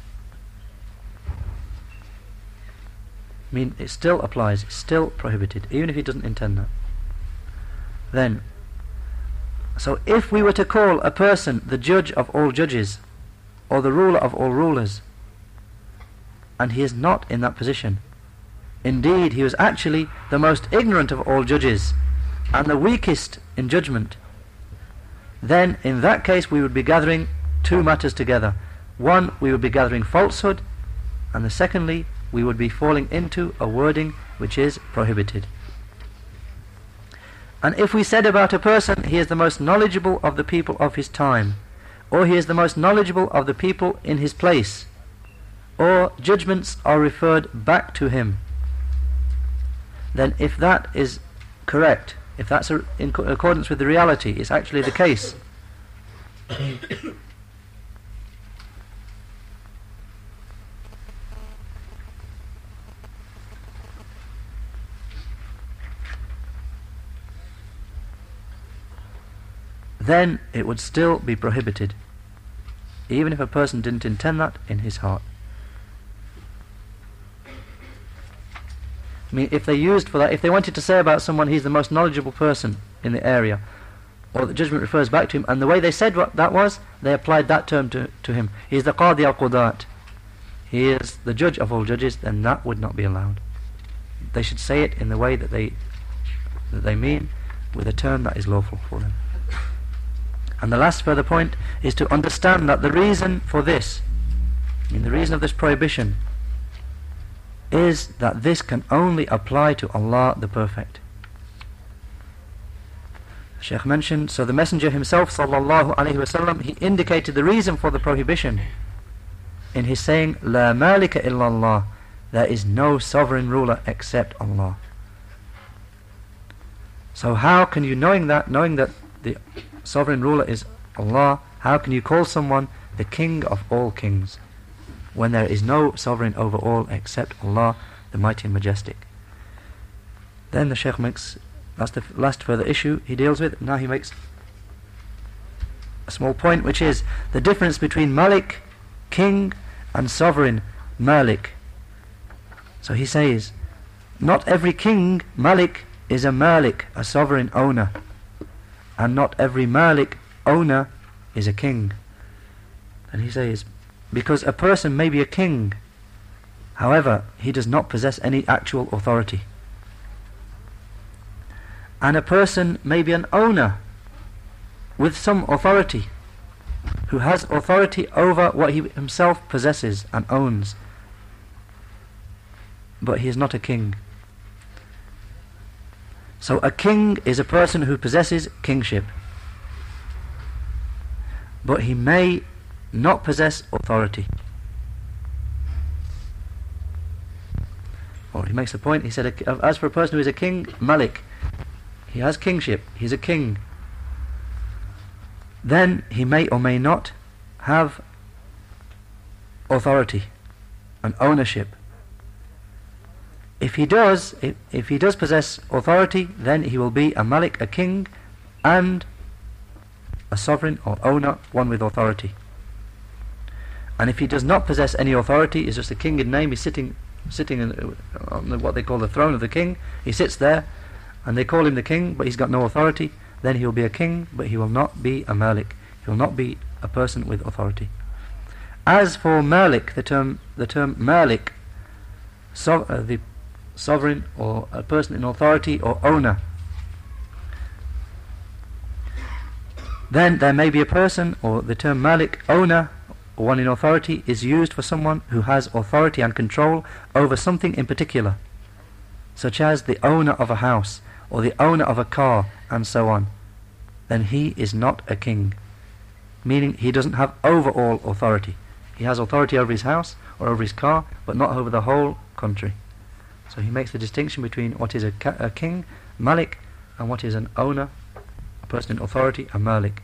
I mean, it still applies, it's still prohibited, even if he doesn't intend that. Then So if we were to call a person the judge of all judges, or the ruler of all rulers, and he is not in that position, indeed he was actually the most ignorant of all judges and the weakest in judgment, then in that case we would be gathering two matters together. One, we would be gathering falsehood, and the secondly, we would be falling into a wording which is prohibited. And if we said about a person, he is the most knowledgeable of the people of his time, or he is the most knowledgeable of the people in his place, or judgments are referred back to him, then if that is correct, if that's a, in co- accordance with the reality, it's actually the case, then it would still be prohibited, even if a person didn't intend that in his heart. I mean, if they used for that, if they wanted to say about someone he's the most knowledgeable person in the area, or the judgment refers back to him, and the way they said what that was, they applied that term to, to him. He is the Qadi al-Qudat, he is the judge of all judges, then that would not be allowed. They should say it in the way that they that they mean, with a term that is lawful for them. And the last further point is to understand that the reason for this, I mean the reason of this prohibition, is that this can only apply to Allah the Perfect. The Shaykh mentioned, so the Messenger himself sallallahu alaihi wasallam, he indicated the reason for the prohibition in his saying, La malika illallah, there is no sovereign ruler except Allah. So how can you, knowing that, knowing that the sovereign ruler is Allah, how can you call someone the king of all kings, when there is no sovereign over all except Allah, the Mighty and Majestic? Then the Shaykh makes, that's the last further issue he deals with. Now he makes a small point, which is the difference between Malik, king, and sovereign, Malik. So he says, not every king, Malik, is a Malik, a sovereign owner, and not every Malik, owner, is a king. And he says, because a person may be a king, however, he does not possess any actual authority. And a person may be an owner with some authority, who has authority over what he himself possesses and owns, but he is not a king. So a king is a person who possesses kingship, but he may not possess authority. Or he makes a point, he said, as for a person who is a king, Malik, he has kingship, he's a king, then he may or may not have authority and ownership. If he does, if, if he does possess authority, then he will be a Malik, a king, and a sovereign or owner, one with authority. And if he does not possess any authority, he's just a king in name, he's sitting sitting in, on the, what they call the throne of the king, he sits there, and they call him the king, but he's got no authority, then he will be a king, but he will not be a Malik, he will not be a person with authority. As for Malik, the term the term Malik, so, uh, the sovereign or a person in authority or owner, then there may be a person, or the term Malik, owner, or one in authority, is used for someone who has authority and control over something in particular, such as the owner of a house or the owner of a car and so on. Then he is not a king, meaning he doesn't have overall authority. He has authority over his house or over his car, but not over the whole country. So he makes the distinction between what is a, ca- a king, Malik, and what is an owner, a person in authority, a Malik.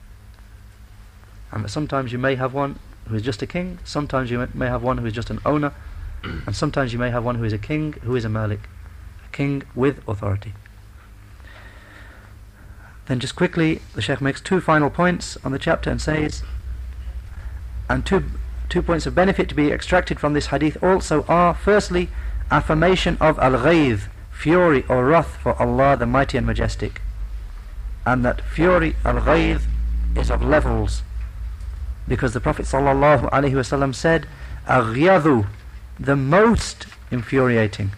And sometimes you may have one who is just a king, sometimes you may have one who is just an owner, and sometimes you may have one who is a king, who is a Malik, a king with authority. Then just quickly, the Shaykh makes two final points on the chapter and says, and two two points of benefit to be extracted from this hadith also are, firstly, affirmation of al-ghayth, fury or wrath for Allah the Mighty and Majestic. and that fury, al-ghayth, is of levels, because the Prophet sallallahu alaihi wasallam said, aghyadhu, the most infuriating.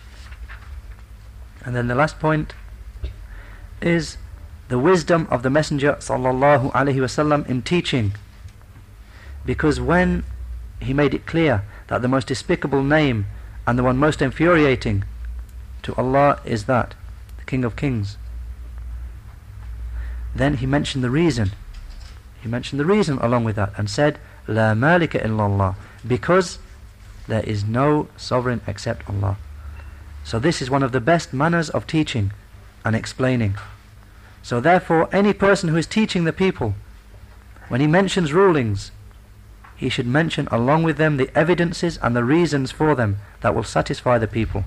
And then the last point is the wisdom of the Messenger sallallahu alaihi wasallam in teaching, because when he made it clear that the most despicable name and the one most infuriating to Allah is that, the King of Kings, then he mentioned the reason. He mentioned the reason along with that and said, La malika illallah, because there is no sovereign except Allah. So this is one of the best manners of teaching and explaining. So therefore, any person who is teaching the people, when he mentions rulings, he should mention along with them the evidences and the reasons for them that will satisfy the people.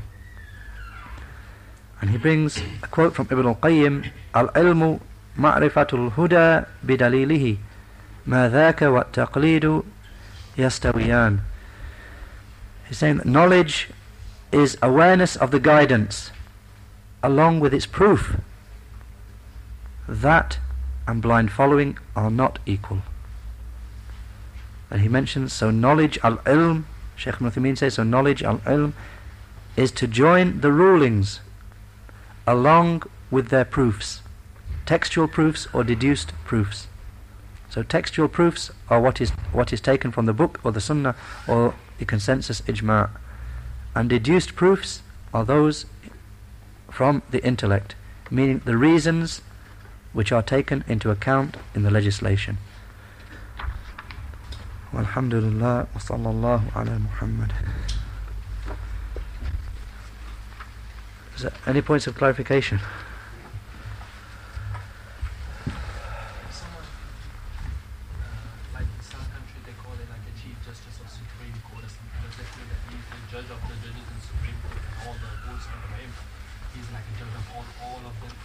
And he brings a quote from Ibn al-Qayyim, Al-ilmu ma'rifatul huda bidalilihi ma dhaka wa taqlidu yastawiyan. He's saying that knowledge is awareness of the guidance along with its proof. That and blind following are not equal. And he mentions, so knowledge, al-ilm, Shaykh Ibn Uthaymeen says, so knowledge, al-ilm, is to join the rulings along with their proofs, textual proofs or deduced proofs. So textual proofs are what is what is taken from the book or the sunnah or the consensus ijma', and deduced proofs are those from the intellect, meaning the reasons which are taken into account in the legislation. Walhamdulillah wa sallallahu ala Muhammad. Is there any points of clarification? Someone, uh, like in some country they call it like a chief justice or supreme court or something. Does that mean that he's the judge of the judges in supreme court and all the courts under him? He's like a judge of all, all of them.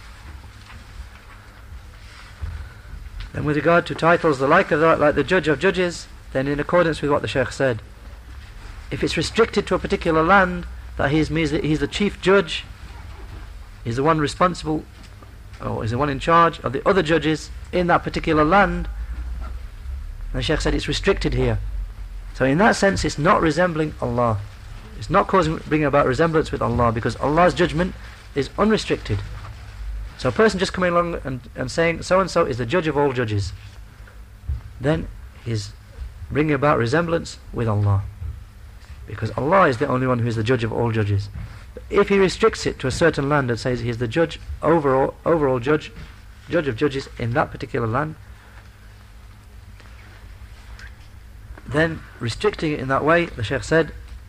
Then with regard to titles, the like of that, like the judge of judges, then in accordance with what the Shaykh said, if it's restricted to a particular land, that he means that he's the chief judge, he's the one responsible, or is the one in charge of the other judges in that particular land, and the Shaykh said it's restricted here. So in that sense it's not resembling Allah. It's not causing, bringing about resemblance with Allah, because Allah's judgment is unrestricted. So a person just coming along and, and saying so and so is the judge of all judges, then he's bringing about resemblance with Allah, because Allah is the only one who is the judge of all judges. But if he restricts it to a certain land and says he is the judge, overall, overall judge, judge of judges in that particular land, then restricting it in that way, the Shaykh said,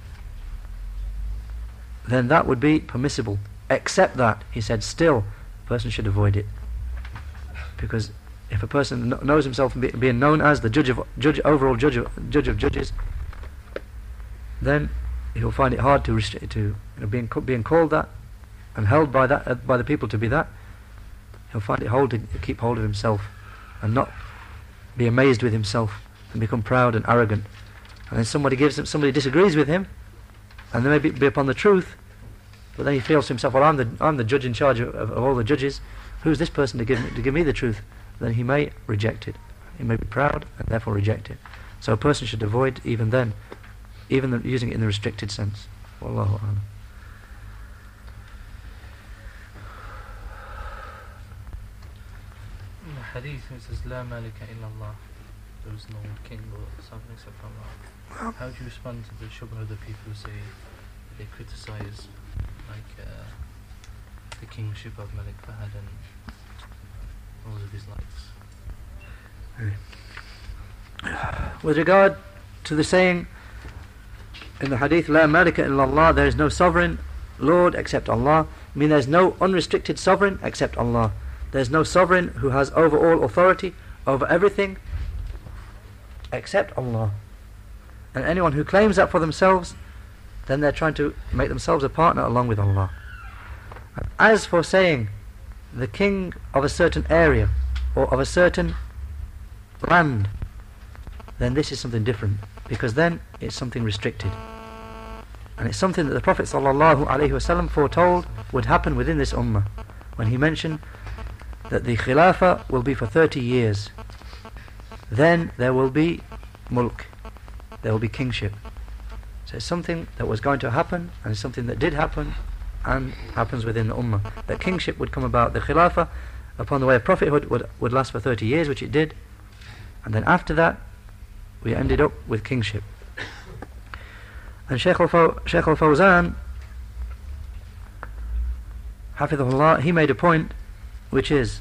then that would be permissible, except that, he said, still a person should avoid it, because if a person kn- knows himself be, being known as the judge of judge overall judge of, judge of judges, then he'll find it hard to restrict to you know, being co- being called that and held by that uh, by the people to be that. He'll find it hard to keep hold of himself and not be amazed with himself and become proud and arrogant. And then somebody gives him, somebody disagrees with him, and they may be, be upon the truth, but then he feels to himself, well, I'm the I'm the judge in charge of, of, of all the judges. Who's this person to give me, to give me the truth? Then he may reject it. He may be proud and therefore reject it. So a person should avoid even then, even the, using it in the restricted sense. Wallahu a'lam. In the hadith it says, La malika illallah, there is no king or sovereign except Allah. How do you respond to the shubha of the people who say they criticize like uh, the kingship of Malik Fahad and all of his likes? With regard to the saying in the hadith, La malika illallah, there is no sovereign Lord except Allah, I mean there's no unrestricted sovereign except Allah. There's no sovereign who has over all authority, over everything, except Allah. And anyone who claims that for themselves, then they're trying to make themselves a partner along with Allah. As for saying the king of a certain area or of a certain land, then this is something different, because then it's something restricted, and it's something that the Prophet sallallahu alaihi wasallam foretold would happen within this ummah when he mentioned that the Khilafah will be for thirty years. Then there will be mulk, there will be kingship. So it's something that was going to happen, and it's something that did happen and happens within the Ummah. That kingship would come about. The Khilafah upon the way of prophethood would, would last for thirty years, which it did, and then after that we ended up with kingship. And Shaykh al-Faw- Shaykh al-Fawzan Hafidhullah, he made a point, which is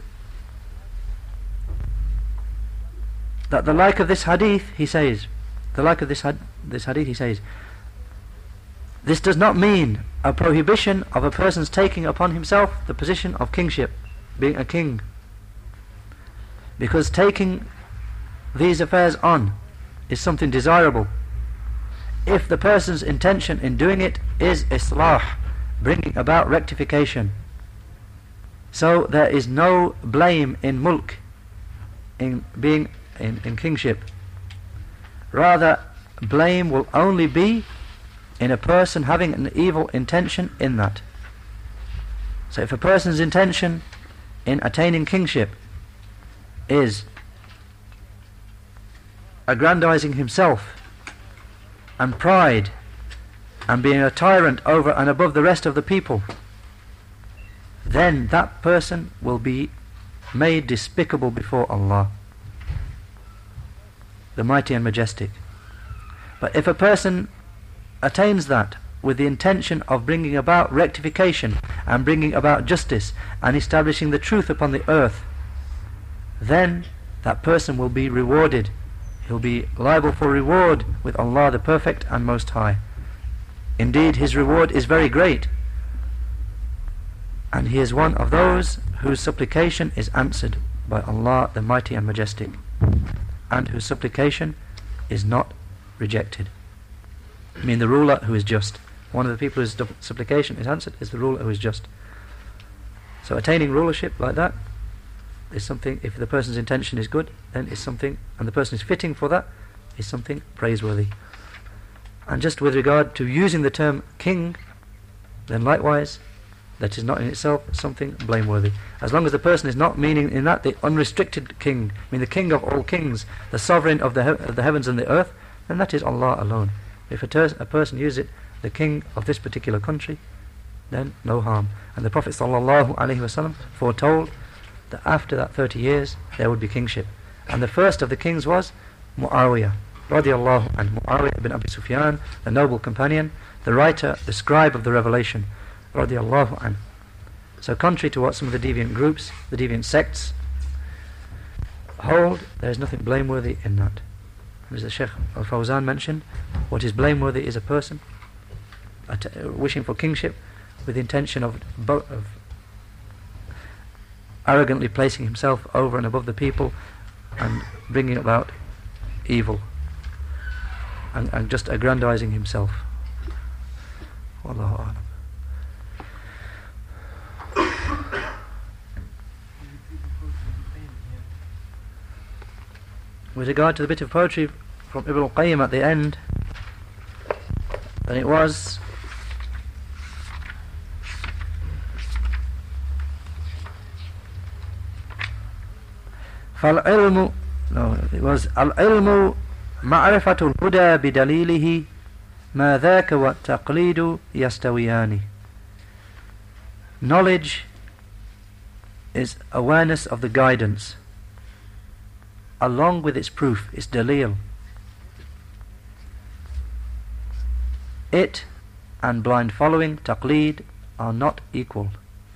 that the like of this hadith, he says, the like of this had, this hadith, he says, this does not mean a prohibition of a person's taking upon himself the position of kingship, being a king, because taking these affairs on is something desirable if the person's intention in doing it is islah, bringing about rectification. So there is no blame in mulk, in being in, in kingship. Rather, blame will only be in a person having an evil intention in that. So if a person's intention in attaining kingship is aggrandizing himself and pride and being a tyrant over and above the rest of the people, then that person will be made despicable before Allah, the Mighty and Majestic. But if a person attains that with the intention of bringing about rectification and bringing about justice and establishing the truth upon the earth, then that person will be rewarded. He'll be liable for reward with Allah the Perfect and Most High. Indeed, his reward is very great, and he is one of those whose supplication is answered by Allah the Mighty and Majestic, and whose supplication is not rejected. I mean the ruler who is just. One of the people whose supplication is answered is the ruler who is just. So attaining rulership like that is something, if the person's intention is good, then it's something, and the person is fitting for that, is something praiseworthy. And just with regard to using the term king, then likewise, that is not in itself something blameworthy. As long as the person is not meaning in that the unrestricted king, I mean the king of all kings, the sovereign of the, he- of the heavens and the earth, then that is Allah alone. If a, ter- a person uses it, the king of this particular country, then no harm. And the Prophet sallallahu alaihi wasallam foretold that after that thirty years there would be kingship. And the first of the kings was Muawiyah radiallahu anhu, Muawiyah ibn Abi Sufyan, the noble companion, the writer, the scribe of the revelation, radiallahu anhu. So contrary to what some of the deviant groups, the deviant sects hold, there is nothing blameworthy in that. As the Shaykh al-Fawzan mentioned, what is blameworthy is a person att- wishing for kingship with the intention of, bo- of arrogantly placing himself over and above the people and bringing about evil and, and just aggrandizing himself. Wallahu a'lam. With regard to the bit of poetry from Ibn al-Qayyim at the end, then it was فالعلم no, it was العلم معرفة الهدى بدليله ما ذاك والتقليد يستويان. Knowledge is awareness of the guidance along with its proof, its dalil. It and blind following, taqleed, are not equal.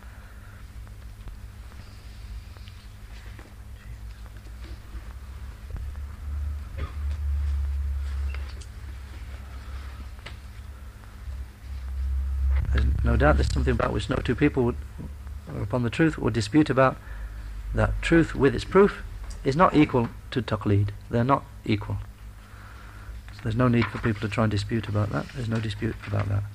There's no doubt there's something about which no two people would, upon the truth, would dispute about. That truth with its proof is not equal to taqleed. They're not equal. So there's no need for people to try and dispute about that. There's no dispute about that.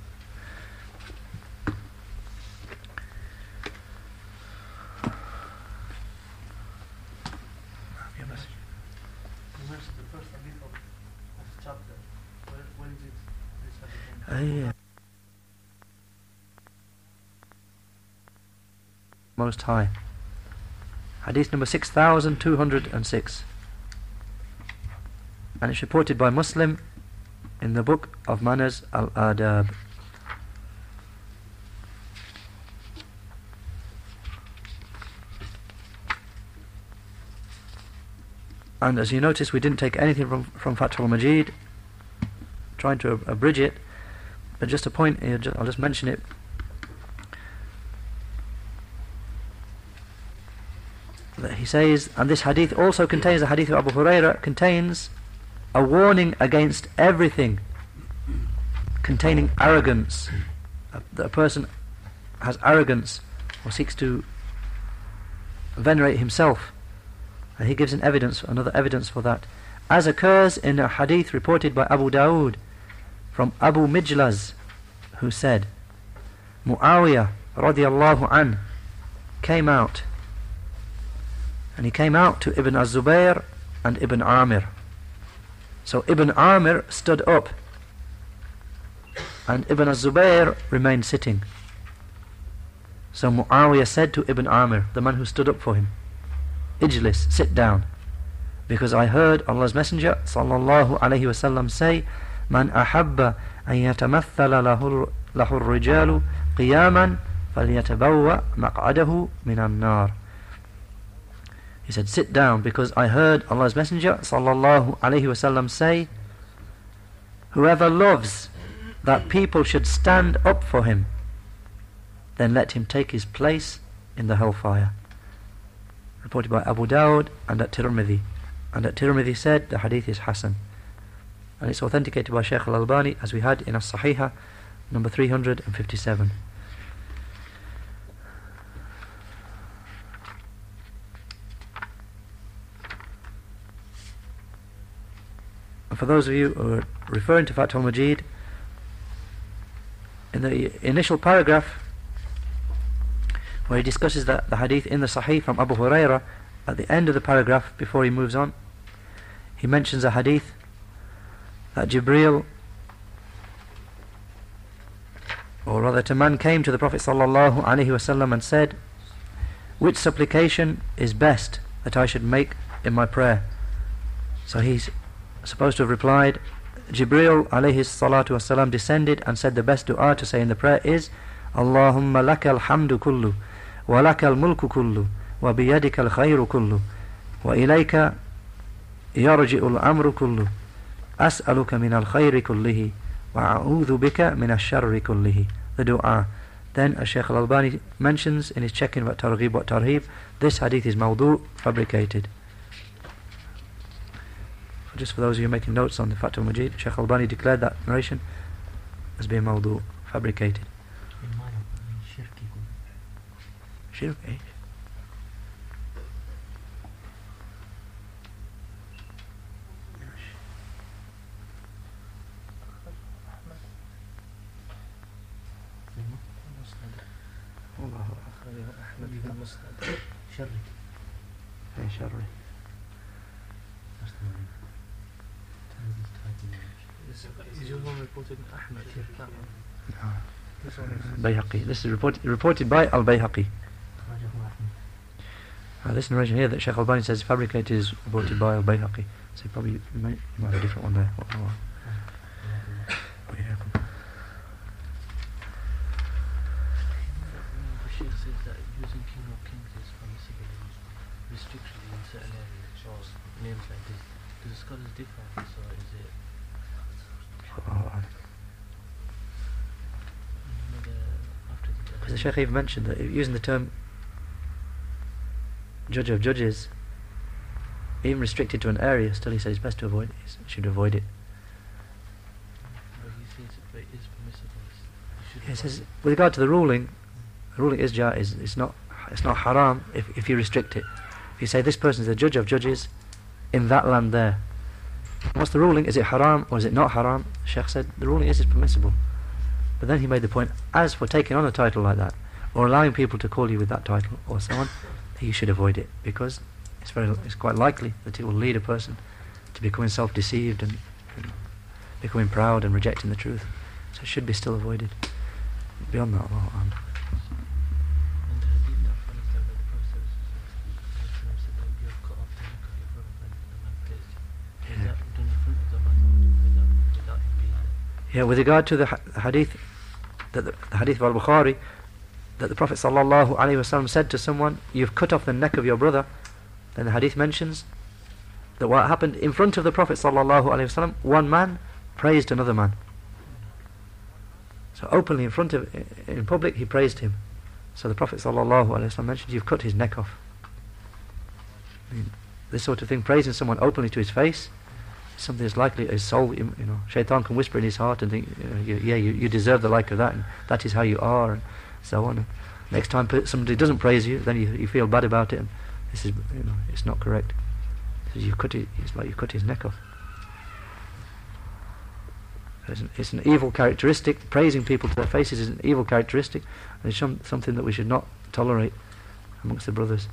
You mentioned the first hadith of, of the chapter. Where, where is it? This hadith? Uh, yeah. Most High. Hadith number six thousand two hundred six. And it's reported by Muslim in the book of Manners Al-Adab. And as you notice, we didn't take anything from, from Fath al-Majid, trying to ab- abridge it, but just a point, here, ju- I'll just mention it. That he says, and this hadith also contains, the hadith of Abu Hurairah contains a warning against everything containing arrogance. A, that a person has arrogance or seeks to venerate himself. And he gives an evidence, another evidence for that, as occurs in a hadith reported by Abu Dawood from Abu Mijlaz, who said, Muawiyah radiyallahu an came out, and he came out to Ibn Az-Zubayr and Ibn Amir. So Ibn Amir stood up, and Ibn Az-Zubayr remained sitting. So Muawiyah said to Ibn Amir, the man who stood up for him, Ijlis, sit down, because I heard Allah's Messenger sallallahu alayhi wasallam say, Man ahabba an yatamathala lahu lahu ar-rijalu qiyaman falyatabawwa maq'adahu minan nar. He said, sit down, because I heard Allah's Messenger sallallahu alayhi wasallam say, whoever loves that people should stand up for him, then let him take his place in the hellfire. Reported by Abu Dawud and at Tirmidhi. And at Tirmidhi said the hadith is Hasan. And it's authenticated by Shaykh al-Albani, as we had in As-Sahihah number three hundred fifty-seven. And for those of you who are referring to Fath al-Majid, in the initial paragraph where he discusses that the hadith in the Sahih from Abu Hurairah, at the end of the paragraph before he moves on, he mentions a hadith that Jibreel, or rather that a man came to the Prophet sallallahu alaihi wasallam and said, which supplication is best that I should make in my prayer? So he's supposed to have replied, Jibreel alayhi salatu wasalam descended and said the best dua to say in the prayer is, Allahumma lakal hamdu kullu, wa lakal mulku kullu, wa biyadika al-khayru kullu, wa ilayka yarji'u al-amru kullu, as'aluka min al-khayri kullihi, wa a'udhu bika min al-sharri kullihi. The dua. Then as Shaykh al-Albani mentions in his checking about Targhib wa Tarhib, this hadith is mawdu', fabricated. Just for those of you making notes on the Fath al-Majid, Shaykh al-Albani declared that narration as being mawdu', fabricated. Shirk, eh? Sharri. Hey, Sharri. That's the one. Is, is your one reported in Ahmad? That one? No. This one is Bayhaqi. This is reported, reported by Al-Bayhaqi. Uh, this narration here that Shaykh Al-Bani says fabricated is reported by Al-Bayhaqi. So probably you might, you might have a different one there. Oh, oh, oh. Yeah. The Sheikh says that using King of Kings is permissible in restriction in certain areas or names like this. Do the scholars differ on this, or is it? Oh, You know, the, after the, because the Shaykh even mentioned that using the term judge of judges, even restricted to an area, still he said it's best to avoid it. He should avoid it. but he says it is permissible. You should He says avoid with regard to the ruling, the ruling is jaiz. It's not. It's not haram if if you restrict it. If you say this person is the judge of judges in that land there, what's the ruling? Is it haram or is it not haram? Sheikh said the ruling is it's permissible. But then he made the point: as for taking on a title like that, or allowing people to call you with that title, or so on, you should avoid it, because it's very, it's quite likely that it will lead a person to becoming self-deceived and, and becoming proud and rejecting the truth. So it should be still avoided. Beyond that, Allah, um, And the hadith that follows that, the process. Yeah, with regard to the ha- hadith, that the, the hadith of Al-Bukhari, that the Prophet sallallahu alaihi wasallam said to someone, "You've cut off the neck of your brother," then the hadith mentions that what happened in front of the Prophet sallallahu alaihi wasallam, one man praised another man. So openly in front of, in public, he praised him. So the Prophet sallallahu alaihi wasallam mentioned, "You've cut his neck off." I mean, this sort of thing, praising someone openly to his face, is something that's likely his soul. You know, Shaitan can whisper in his heart and think, you know, you, "Yeah, you, you deserve the like of that, and that is how you are," and so on. And next time somebody doesn't praise you, then you, you feel bad about it. And this is, you know, it's not correct. You cut it, it's like you cut his neck off. It's an, it's an evil characteristic. Praising people to their faces is an evil characteristic, and it's some, something that we should not tolerate amongst the brothers.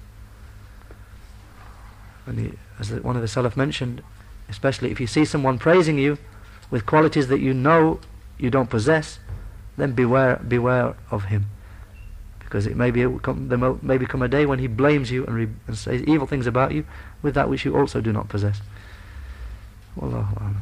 And the, as the, one of the Salaf mentioned, especially if you see someone praising you with qualities that you know you don't possess, then beware, beware of him, because it may be come, there may become a day when he blames you and, re, and says evil things about you with that which you also do not possess. Wallahu a'lam.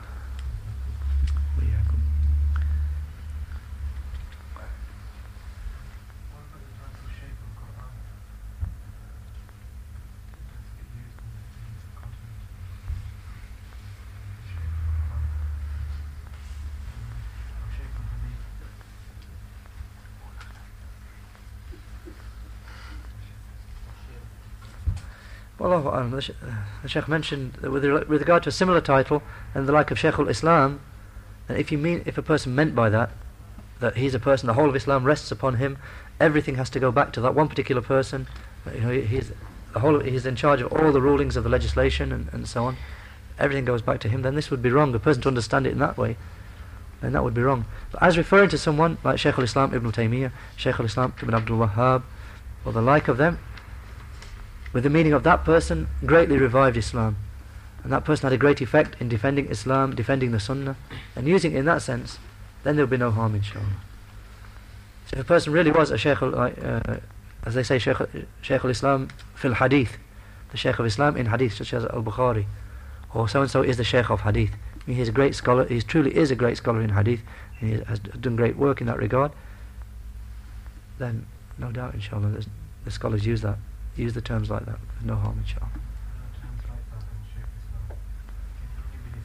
Wallahu a'lam. The, sh- uh, the Shaykh mentioned that with, re- with regard to a similar title and the like of Shaykh al-Islam, that if you mean, if a person meant by that that he's a person, the whole of Islam rests upon him, everything has to go back to that one particular person. You know, he's the whole. He's in charge of all the rulings of the legislation and, and so on. Everything goes back to him. Then this would be wrong. The person to understand it in that way, then that would be wrong. But as referring to someone like Shaykh al-Islam Ibn Taymiyyah, Shaykh al-Islam Ibn Abdul Wahhab, or the like of them, with the meaning of that person greatly revived Islam, and that person had a great effect in defending Islam, defending the Sunnah, and using it in that sense, then there will be no harm, inshallah. So if a person really was a Shaykh, al- uh, as they say, Shaykh, Shaykh al-Islam fil Hadith, the Shaykh of Islam in Hadith, such as Al-Bukhari, or so-and-so is the Shaykh of Hadith, I mean, he's a great scholar, he truly is a great scholar in Hadith, and he has done great work in that regard, then no doubt, inshallah, the scholars use that. Use the terms like that. There's no harm, inshallah. Terms like that in Shaykh Islam. Can you give me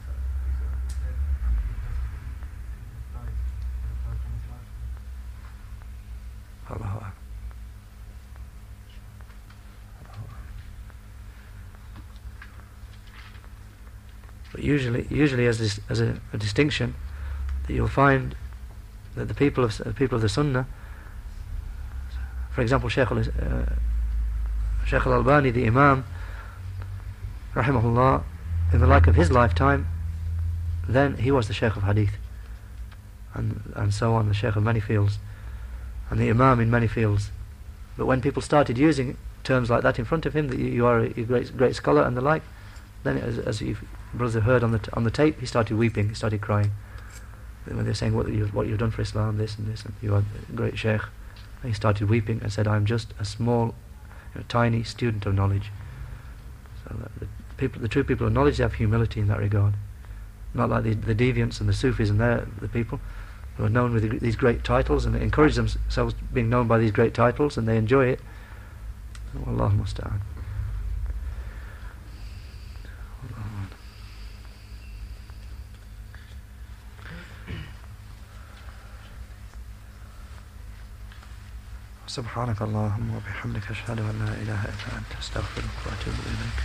this, uh, is it, Allahu Akbar. But usually, usually as this, as a, a distinction, that you'll find that the people of uh, people of the Sunnah, for example, Shaykh al- uh, Shaykh al-Albani, the Imam, rahimahullah, in the like of his lifetime, then he was the Shaykh of Hadith, and and so on, the Shaykh of many fields, and the Imam in many fields. But when people started using terms like that in front of him, that you, you are a, a great great scholar and the like, then as, as you brothers have heard on the t- on the tape, he started weeping, he started crying. When they're saying what you what you've done for Islam, this and this, and you are a great Shaykh, and he started weeping and said, "I am just a small, you know, tiny student of knowledge." So that the people, the true people of knowledge, they have humility in that regard, not like the, the deviants and the Sufis and they're the people who are known with the, these great titles and they encourage themselves being known by these great titles and they enjoy it. Wallahu musta'an. سبحانك اللهم وبحمدك أشهد أن لا إله إلا أنت أستغفرك وأتوب إليك.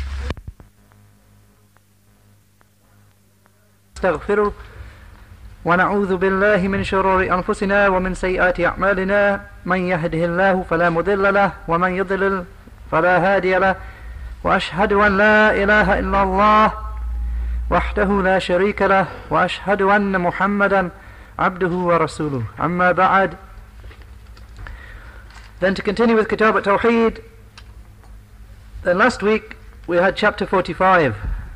نستغفره ونعوذ بالله من شرور أنفسنا ومن سيئات أعمالنا، من يهده الله فلا مضل له ومن يضلل فلا هادي له، وأشهد أن لا إله إلا الله وحده لا شريك له، وأشهد أن محمدا عبده ورسوله. أما بعد. Then to continue with Kitab at-Tawheed, then last week we had chapter forty-five.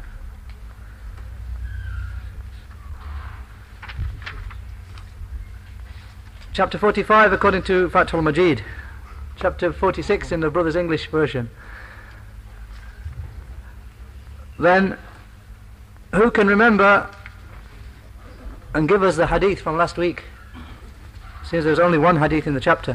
Chapter forty-five according to Fathul Majid. Chapter forty-six in the Brother's English version. Then, who can remember and give us the hadith from last week, since there's only one hadith in the chapter.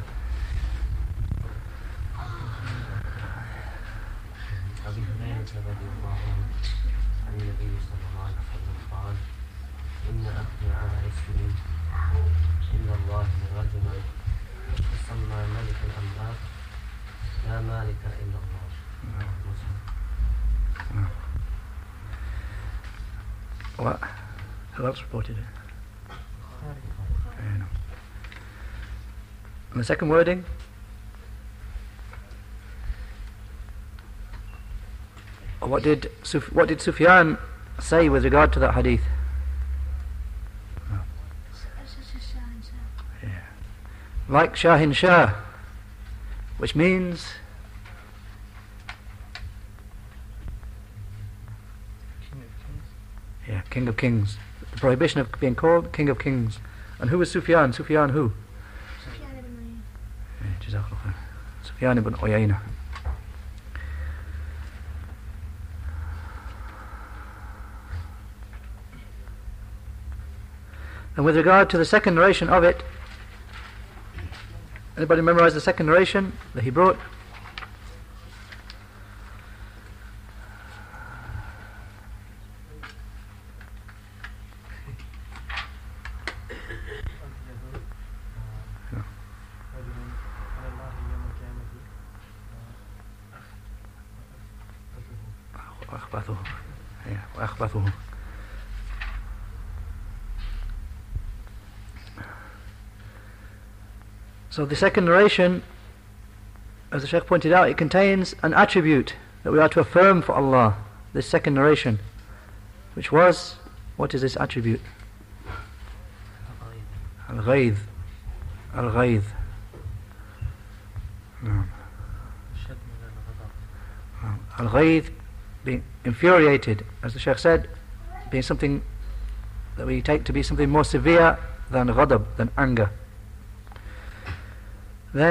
What? Who else reported it? Yeah, no. And the second wording? What did Suf- what did Sufyan say with regard to that hadith? Oh. Yeah. Like Shahin Shah, which means yeah, King of Kings. The prohibition of being called King of Kings. And who was Sufyan? Sufyan who? Sufyan ibn Yeah, Jazakallah khair. Sufyan ibn Uyayna. And with regard to the second narration of it, anybody memorize the second narration that he brought? وأخبثه. Yeah, وأخبثه. So the second narration, as the Shaykh pointed out, it contains an attribute that we are to affirm for Allah. This second narration, which was, what is this attribute? Al-Ghayth. Al-Ghayth. No. Al-Ghayth, being infuriated, as the Shaykh said, being something that we take to be something more severe than ghadab, than anger. Then,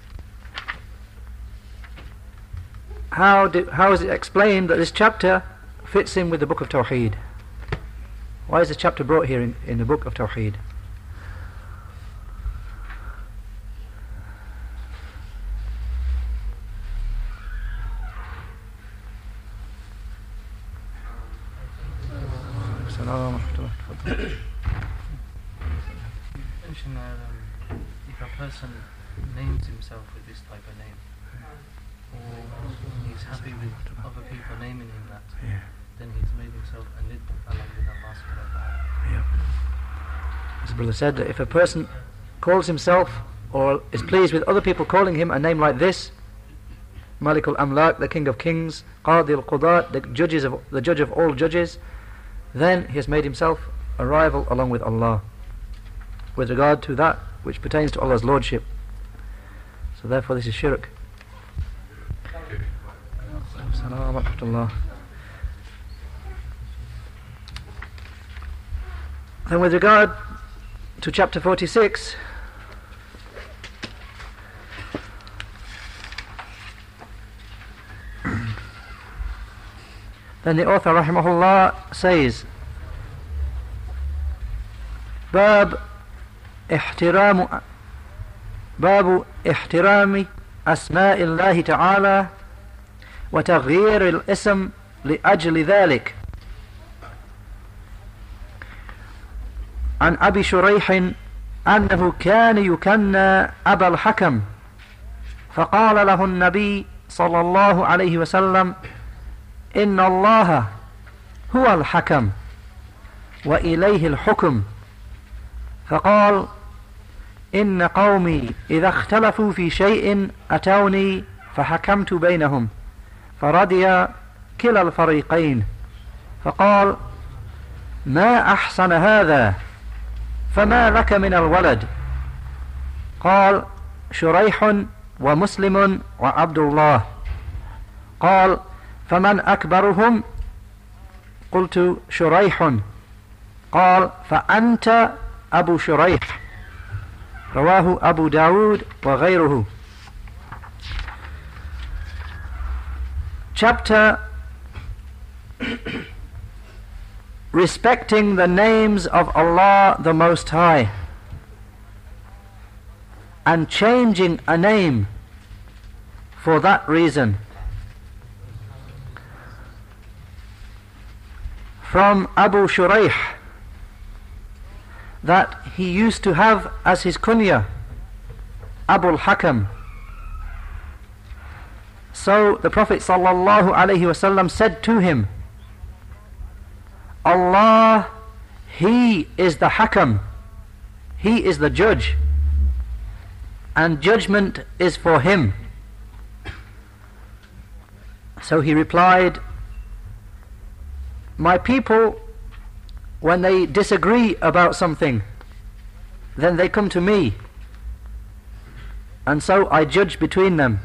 how, do, how is it explained that this chapter fits in with the book of Tawheed? Why is this chapter brought here in, in the book of Tawheed? Mention that um, if a person names himself with this type of name, or he's happy with other people naming him that, Yeah. then he's made himself a nid along with Allah subhanahu wa ta'ala. Yeah. As the brother said, that if a person calls himself or is pleased with other people calling him a name like this, Malik al-Amlak, the King of Kings, Qadi al-Qudat, the judges of the judge of all judges, then he has made himself a rival along with Allah with regard to that which pertains to Allah's lordship. So therefore this is shirk. Assalamu wa rahmatullah. Then with regard to chapter forty-six, then the author rahimahullah says, باب احترام باب احترام أسماء الله تعالى وتغيير الاسم لأجل ذلك. عن أبي شريح أنه كان يكنى أبا الحكم، فقال له النبي صلى الله عليه وسلم: إن الله هو الحكم وإليه الحكم. فقال: إن قومي إذا اختلفوا في شيء أتوني فحكمت بينهم فرضي كلا الفريقين. فقال: ما أحسن هذا، فما لك من الولد؟ قال: شريح ومسلم وعبد الله. قال: فمن أكبرهم؟ قلت: شريح. قال: فأنت أبو شريح. رواه أبو داود وغيره. Chapter respecting the names of Allah the Most High, and changing a name for that reason. From Abu Shuraih, that he used to have as his kunya Abu al-Hakam. So the Prophet sallallahu alaihi wasallam said to him, Allah, He is the Hakam, He is the judge, and judgment is for Him. So he replied, my people, when they disagree about something, then they come to me, and so I judge between them,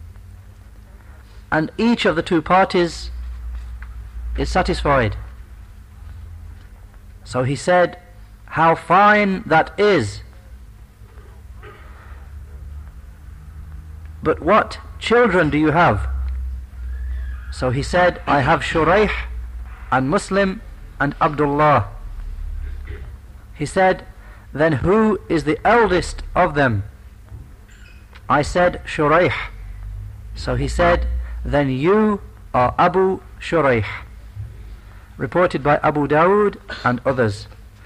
and each of the two parties is satisfied. So he said, how fine that is! But what children do you have? So he said, I have Shuraih and Muslim and Abdullah. He said, then who is the eldest of them? I said, Shuraih. So he said, then you are Abu Shuraih. Reported by Abu Dawood and others.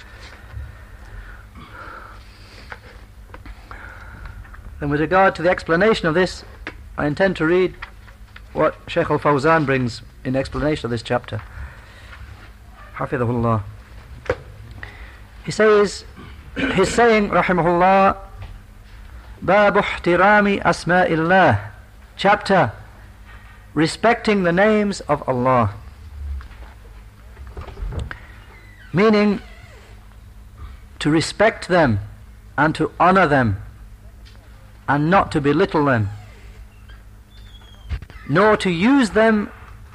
Then with regard to the explanation of this, I intend to read what Shaykh al-Fawzan brings in explanation of this chapter. Hafidhahullah. He says, he's saying, rahimahullah, Bab ihtirami asma'illah, chapter respecting the names of Allah. Meaning to respect them and to honor them and not to belittle them, nor to use them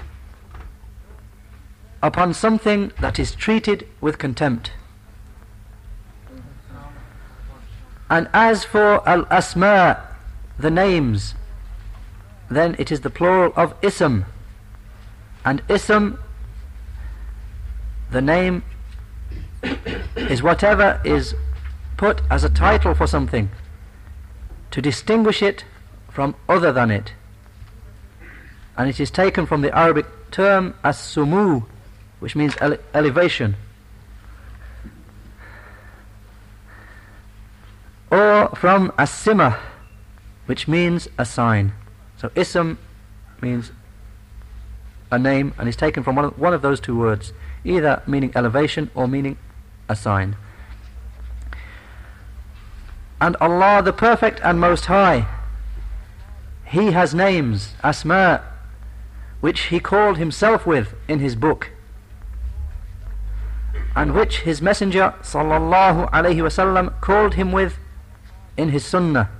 upon something that is treated with contempt. And as for al-asma, the names, then it is the plural of ism, and ism, the name, is whatever is put as a title for something to distinguish it from other than it, and it is taken from the Arabic term as-sumu, which means ele- elevation, or from as-sima, which means a sign. So ism means a name and is taken from one of, one of those two words, either meaning elevation or meaning a sign. And Allah the Perfect and Most High, He has names, asma, which He called Himself with in His book, and which His Messenger sallallahu alaihi wasallam called Him with in His Sunnah.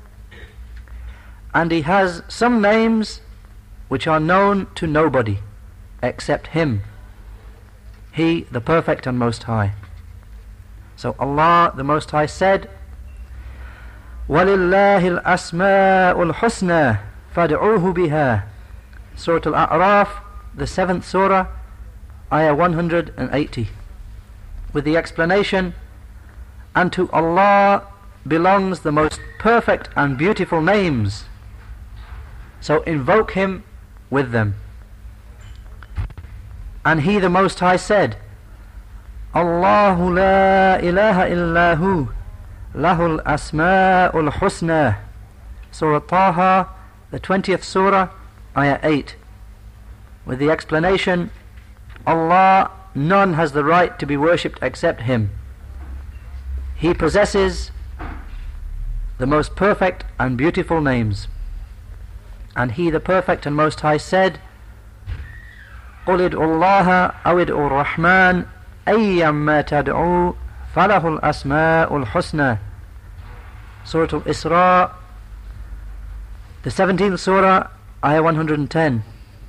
And He has some names which are known to nobody except Him, He the Perfect and Most High. So Allah the Most High said, وَلِلَّهِ الْأَسْمَاءُ الْحُسْنَى فَادْعُوهُ بِهَا. Surah Al-A'raf, the seventh surah, ayah one hundred eighty, with the explanation, and to Allah belongs the most perfect and beautiful names, so invoke Him with them. And He the Most High said, Allahu la ilaha illahu lahul asma'ul husna. Surah Taha, the twentieth surah, ayah eight, with the explanation, Allah, none has the right to be worshipped except Him. He possesses the most perfect and beautiful names. And He the Perfect and Most High said, قُلِ ادْعُوا اللَّهَ أَوِ ادْعُوا الرَّحْمَنَ أَيًّمَّا تَدْعُوا فَلَهُ الْأَسْمَاءُ الْحُسْنَى. Surah Al-Isra, the seventeenth surah, ayah one hundred ten,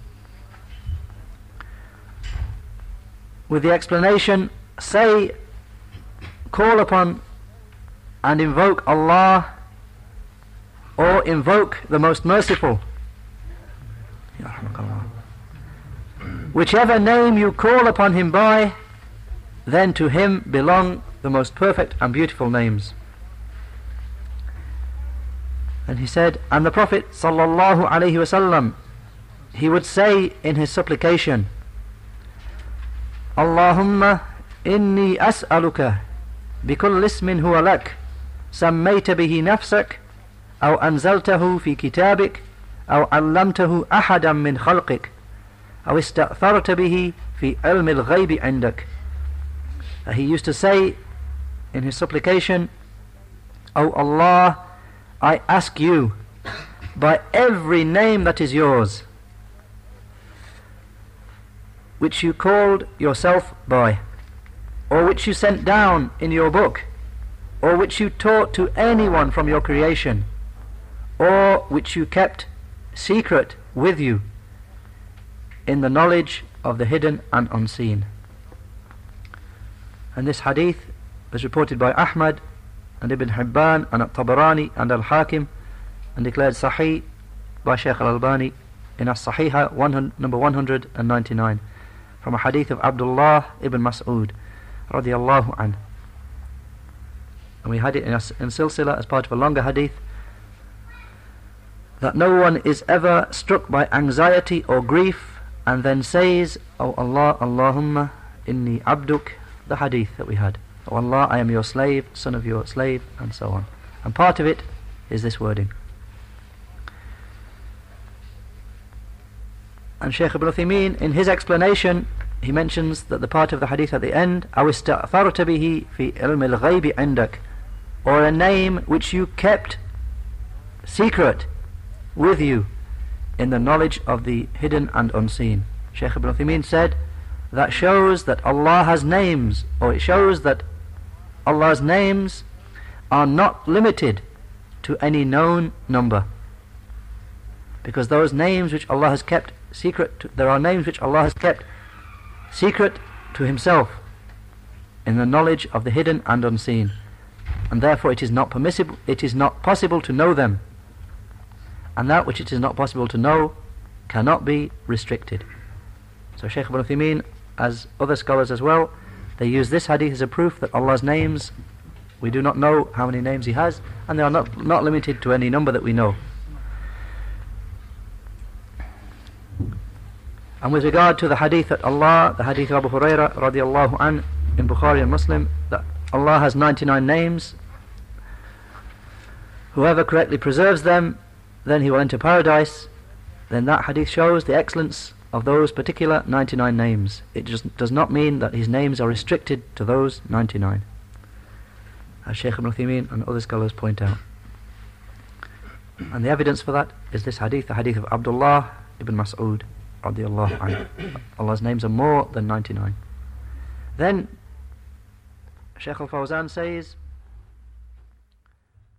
with the explanation, say, call upon and invoke Allah, or invoke the Most Merciful. Whichever name you call upon Him by, then to him belong the most perfect and beautiful names. And he said, and the Prophet sallallahu alaihi wasallam, he would say in his supplication, Allahumma inni as'aluka bikulli ismin huwa lak sammayta bihi nafsak aw anzaltahu fi kitabik aw allamtahu ahadan min khalqik aw ista'tharta bihi fi ilmi al-ghaybi 'indak. He used to say in his supplication, O Allah, I ask you by every name that is yours, which you called yourself by, or which you sent down in your book, or which you taught to anyone from your creation, or which you kept secret with you in the knowledge of the hidden and unseen. And this hadith was reported by Ahmad and Ibn Hibban and At-Tabarani and Al-Hakim, and declared Sahih by Shaykh Al-Albani in As-Sahiha one, number one hundred ninety-nine, from a hadith of Abdullah ibn Mas'ud radiyallahu anhu. And we had it in, a, in Silsila as part of a longer hadith, that no one is ever struck by anxiety or grief and then says, O Allah, Allahumma inni abduk, the hadith that we had, O Allah, I am your slave, son of your slave, and so on. And part of it is this wording. And Shaykh Ibn Uthaymeen, in his explanation, he mentions that the part of the hadith at the end, أَوْ اسْتَأْثَرْتَ بِهِ فِي عِلْمِ الْغَيْبِ عِنْدَكَ, or a name which you kept secret with you in the knowledge of the hidden and unseen. Shaykh Ibn Uthaymeen said, that shows that Allah has names, or it shows that Allah's names are not limited to any known number, because those names which Allah has kept secret to, there are names which Allah has kept secret to himself in the knowledge of the hidden and unseen, and therefore it is not permissible it is not possible to know them, and that which it is not possible to know cannot be restricted. So Shaykh Ibn Uthaymeen, as other scholars as well, they use this hadith as a proof that Allah's names, we do not know how many names he has, and they are not, not limited to any number that we know. And with regard to the hadith that Allah, the hadith of Abu Hurairah radiallahu an in Bukhari and Muslim, that Allah has ninety-nine names, whoever correctly preserves them, then he will enter paradise, then that hadith shows the excellence of those particular ninety-nine names. It just does not mean that his names are restricted to those ninety-nine, as Shaykh Ibn Uthaymeen and other scholars point out. And the evidence for that is this hadith, the hadith of Abdullah ibn Mas'ud radiyallahu anhu. Allah's names are more than ninety-nine. Then Shaykh Al-Fawzan says,